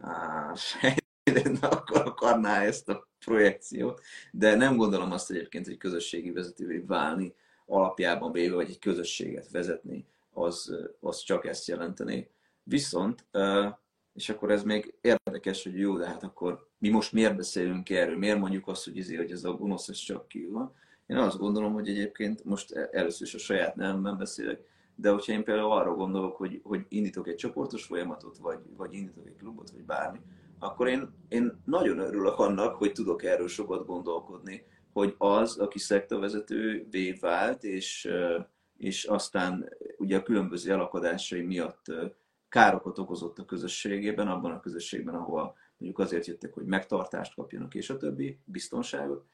akkor akarná ezt a projekciót, de nem gondolom azt egyébként, hogy közösségi vezetővé válni alapjában véve, vagy egy közösséget vezetni, az, az csak ezt jelenteni. Viszont, és akkor ez még érdekes, hogy jó, de hát akkor mi most miért beszélünk erről, miért mondjuk azt, hogy, izé, hogy ez a gonosz, ez csak ki van. Én azt gondolom, hogy egyébként most először is a saját nevemben beszélek, de hogyha én például arra gondolok, hogy, hogy indítok egy csoportos folyamatot, vagy, vagy indítok egy klubot, vagy bármi, akkor én, én nagyon örülök annak, hogy tudok erről sokat gondolkodni, hogy az, aki szektavezetővé vált, és, és aztán ugye a különböző elakadásai miatt károkat okozott a közösségében, abban a közösségben, ahol mondjuk azért jöttek, hogy megtartást kapjanak, és a többi, biztonságot,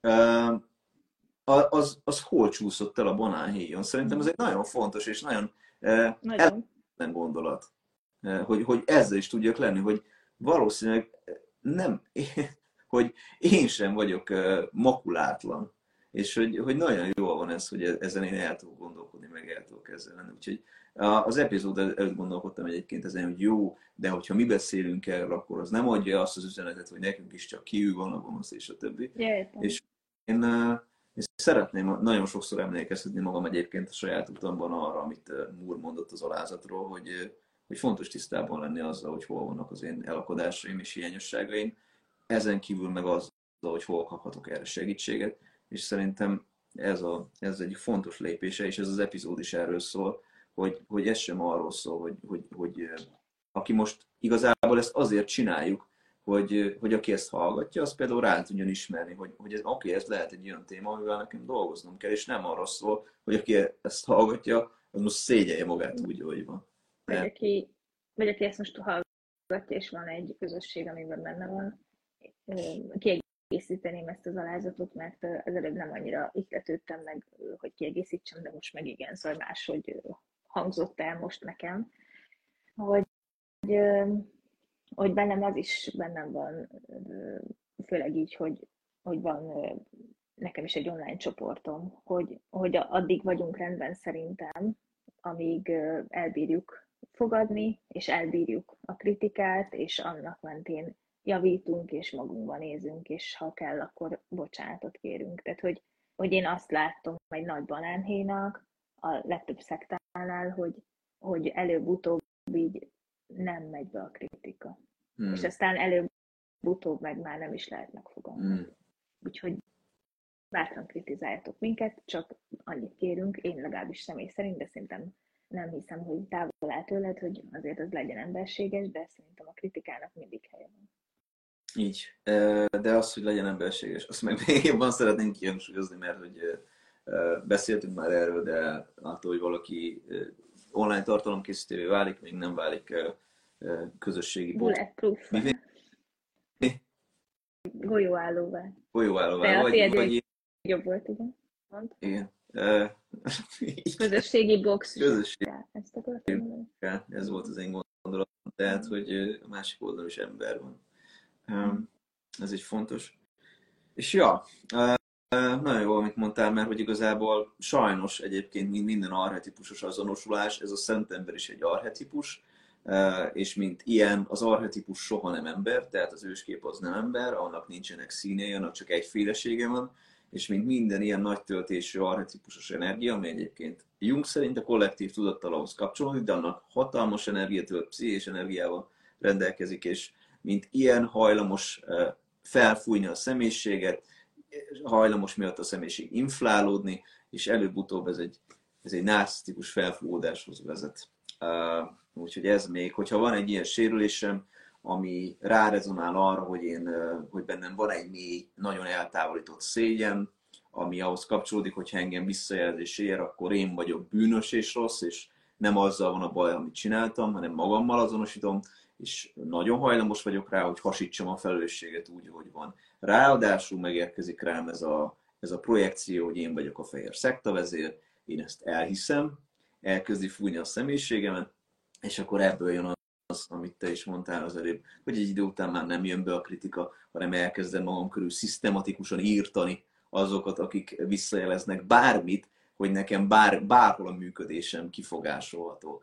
az, az hol csúszott el a banánhéjon? Szerintem ez egy nagyon fontos és nagyon elég gondolat, hogy, hogy ezzel is tudjak lenni, hogy valószínűleg nem, hogy én sem vagyok makulátlan, és hogy, hogy nagyon jól van ez, hogy ezen én el tudok gondolkodni, meg el tudok ezzel lenni. Úgyhogy az epizód előtt gondolkodtam egyébként ezen, hogy jó, de hogyha mi beszélünk erről, akkor az nem adja azt az üzenetet, hogy nekünk is csak kiül van a gonosz, és a többi.
Jöjjön.
És én, én szeretném nagyon sokszor emlékeztetni magam egyébként a saját utamban arra, amit Moore mondott az alázatról, hogy, hogy fontos tisztában lenni azzal, hogy hol vannak az én elakadásaim és hiányosságaim, ezen kívül meg azzal, hogy hol kaphatok erre segítséget, és szerintem ez, a, ez egy fontos lépése, és ez az epizód is erről szól, hogy, hogy ez sem arról szól, hogy, hogy, hogy aki most igazából ezt azért csináljuk, hogy, hogy aki ezt hallgatja, az például rá tudjon ismerni, hogy, hogy ez, oké, ez lehet egy olyan téma, amivel nekem dolgoznom kell, és nem arról szól, hogy aki ezt hallgatja, az most szégyelje magát úgy, hogy van.
Vagy aki, vagy aki ezt most hallgatja, és van egy közösség, amiben benne van, kiegészíteném ezt az alázatot, mert az előbb nem annyira ihletődtem meg, hogy kiegészítsem, de most meg igen, szóval máshogy hangzott el most nekem, hogy, hogy bennem az is bennem van, főleg így, hogy, hogy van nekem is egy online csoportom, hogy, hogy addig vagyunk rendben szerintem, amíg elbírjuk fogadni, és elbírjuk a kritikát, és annak mentén javítunk, és magunkban nézünk, és ha kell, akkor bocsánatot kérünk. Tehát, hogy, hogy én azt látom egy nagy banánhéjnak, a legtöbb szektánál, hogy, hogy előbb-utóbb így nem megy be a kritika. Hmm. És aztán előbb-utóbb meg már nem is lehet megfogalmazni. Hmm. Úgyhogy bátran kritizáljatok minket, csak annyit kérünk, én legalábbis személy szerint, de szerintem nem hiszem, hogy távol áll tőled, hogy azért az legyen emberséges, de szerintem a kritikának mindig helye van.
Így. De az, hogy legyen emberséges, azt meg még jobban szeretnénk kihangsúlyozni, mert hogy beszéltünk már erről, de attól, hogy valaki online tartalomkészítővé válik, még nem válik közösségi
bulletproof. Golyóállóvá.
Golyóállóvá.
Vagy, vagy jobb volt, igen. Mond.
Igen.
Közösségi box.
Közösségi.
Ezt akartam.
Ez volt az én gondolatom. Tehát, hogy a másik oldalon is ember van. Um, ez egy fontos. És ja, uh, nagyon jó, amit mondtál, mert hogy igazából sajnos egyébként minden archetípusos azonosulás, ez a szent ember is egy archetípus, uh, és mint ilyen az archetípus soha nem ember, tehát az őskép az nem ember, annak nincsenek színei, annak csak egyfélesége van, és mint minden ilyen nagy töltésű archetípusos energia, ami egyébként Jung szerint a kollektív tudattal ahhoz kapcsolódik, de annak hatalmas energiatölt, pszichés energiával rendelkezik, és mint ilyen hajlamos felfújni a személyiséget, hajlamos miatt a személyiség inflálódni, és előbb-utóbb ez egy, ez egy narcisztikus felfújódáshoz vezet. Úgyhogy ez még, hogyha van egy ilyen sérülésem, ami rárezonál arra, hogy, én, hogy bennem van egy mély, nagyon eltávolított szégyen, ami ahhoz kapcsolódik, hogy ha engem visszajelzés ér, akkor én vagyok bűnös és rossz, és nem azzal van a baj, amit csináltam, hanem magammal azonosítom, és nagyon hajlamos vagyok rá, hogy hasítsam a felelősséget úgy, ahogy van. Ráadásul megérkezik rám ez a, ez a projekció, hogy én vagyok a fehér szektavezér, én ezt elhiszem, elkezdi fújni a személyiségemet, és akkor ebből jön az, amit te is mondtál az előbb, hogy egy idő után már nem jön be a kritika, hanem elkezdem magam körül szisztematikusan írtani azokat, akik visszajeleznek bármit, hogy nekem bár, bárhol a működésem kifogásolható.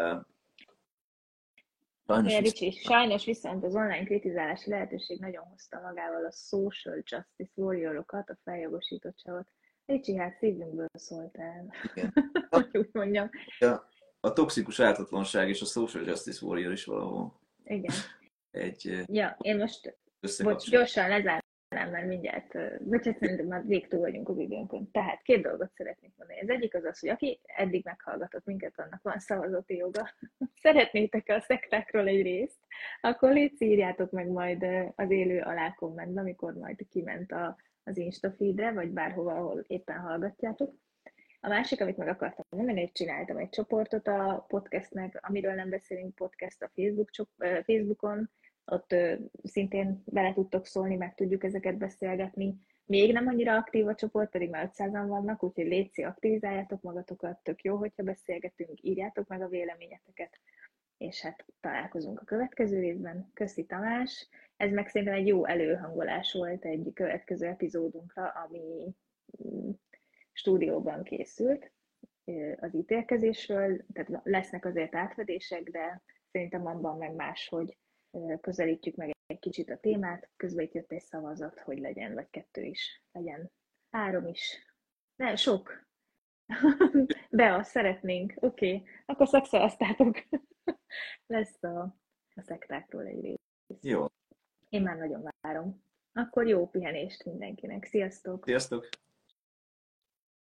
Sajnos, Ricsi, sajnos viszont az online kritizálási lehetőség nagyon hozta magával a social justice warriorokat, a feljogosítottságot. Ricsi, hát szívünkből szóltál. Igen. Úgy mondjam.
Ja, a toxikus ártatlanság és a social justice warrior is valahol.
Igen.
Egy,
ja, én most bocs, gyorsan lezárnám, mert mindjárt, bocsánat, szerintem már végtől vagyunk az időnkön. Tehát két dolgot szeretnék mondani. Az egyik az az, hogy aki eddig meghallgatott minket, annak van szavazati joga. Szeretnétek a szektákról egy részt, akkor légy írjátok meg majd az élő alá kommentben, amikor majd kiment a, az Insta feedre, vagy bárhova, ahol éppen hallgatjátok. A másik, amit meg akartam mondani, hogy csináltam egy csoportot a podcastnek, amiről nem beszélünk podcast a Facebook, Facebookon, ott szintén bele tudtok szólni, meg tudjuk ezeket beszélgetni. Még nem annyira aktív a csoport, pedig már ötszázan vannak, úgyhogy létszi, aktivizáljátok magatokat, tök jó, hogyha beszélgetünk, írjátok meg a véleményeteket, és hát találkozunk a következő részben. Köszi Tamás! Ez meg szerintem egy jó előhangolás volt egy következő epizódunkra, ami stúdióban készült az ítélkezésről, tehát lesznek azért átfedések, de szerintem abban meg máshogy közelítjük meg egy kicsit a témát, közben itt jött egy szavazat, hogy legyen, vagy kettő is, legyen három is. Nem, sok. De azt szeretnénk. Oké, okay. Akkor szexeleztátok. Lesz a, a szektákról egy rész.
Jó.
Én már nagyon várom. Akkor jó pihenést mindenkinek. Sziasztok!
Sziasztok!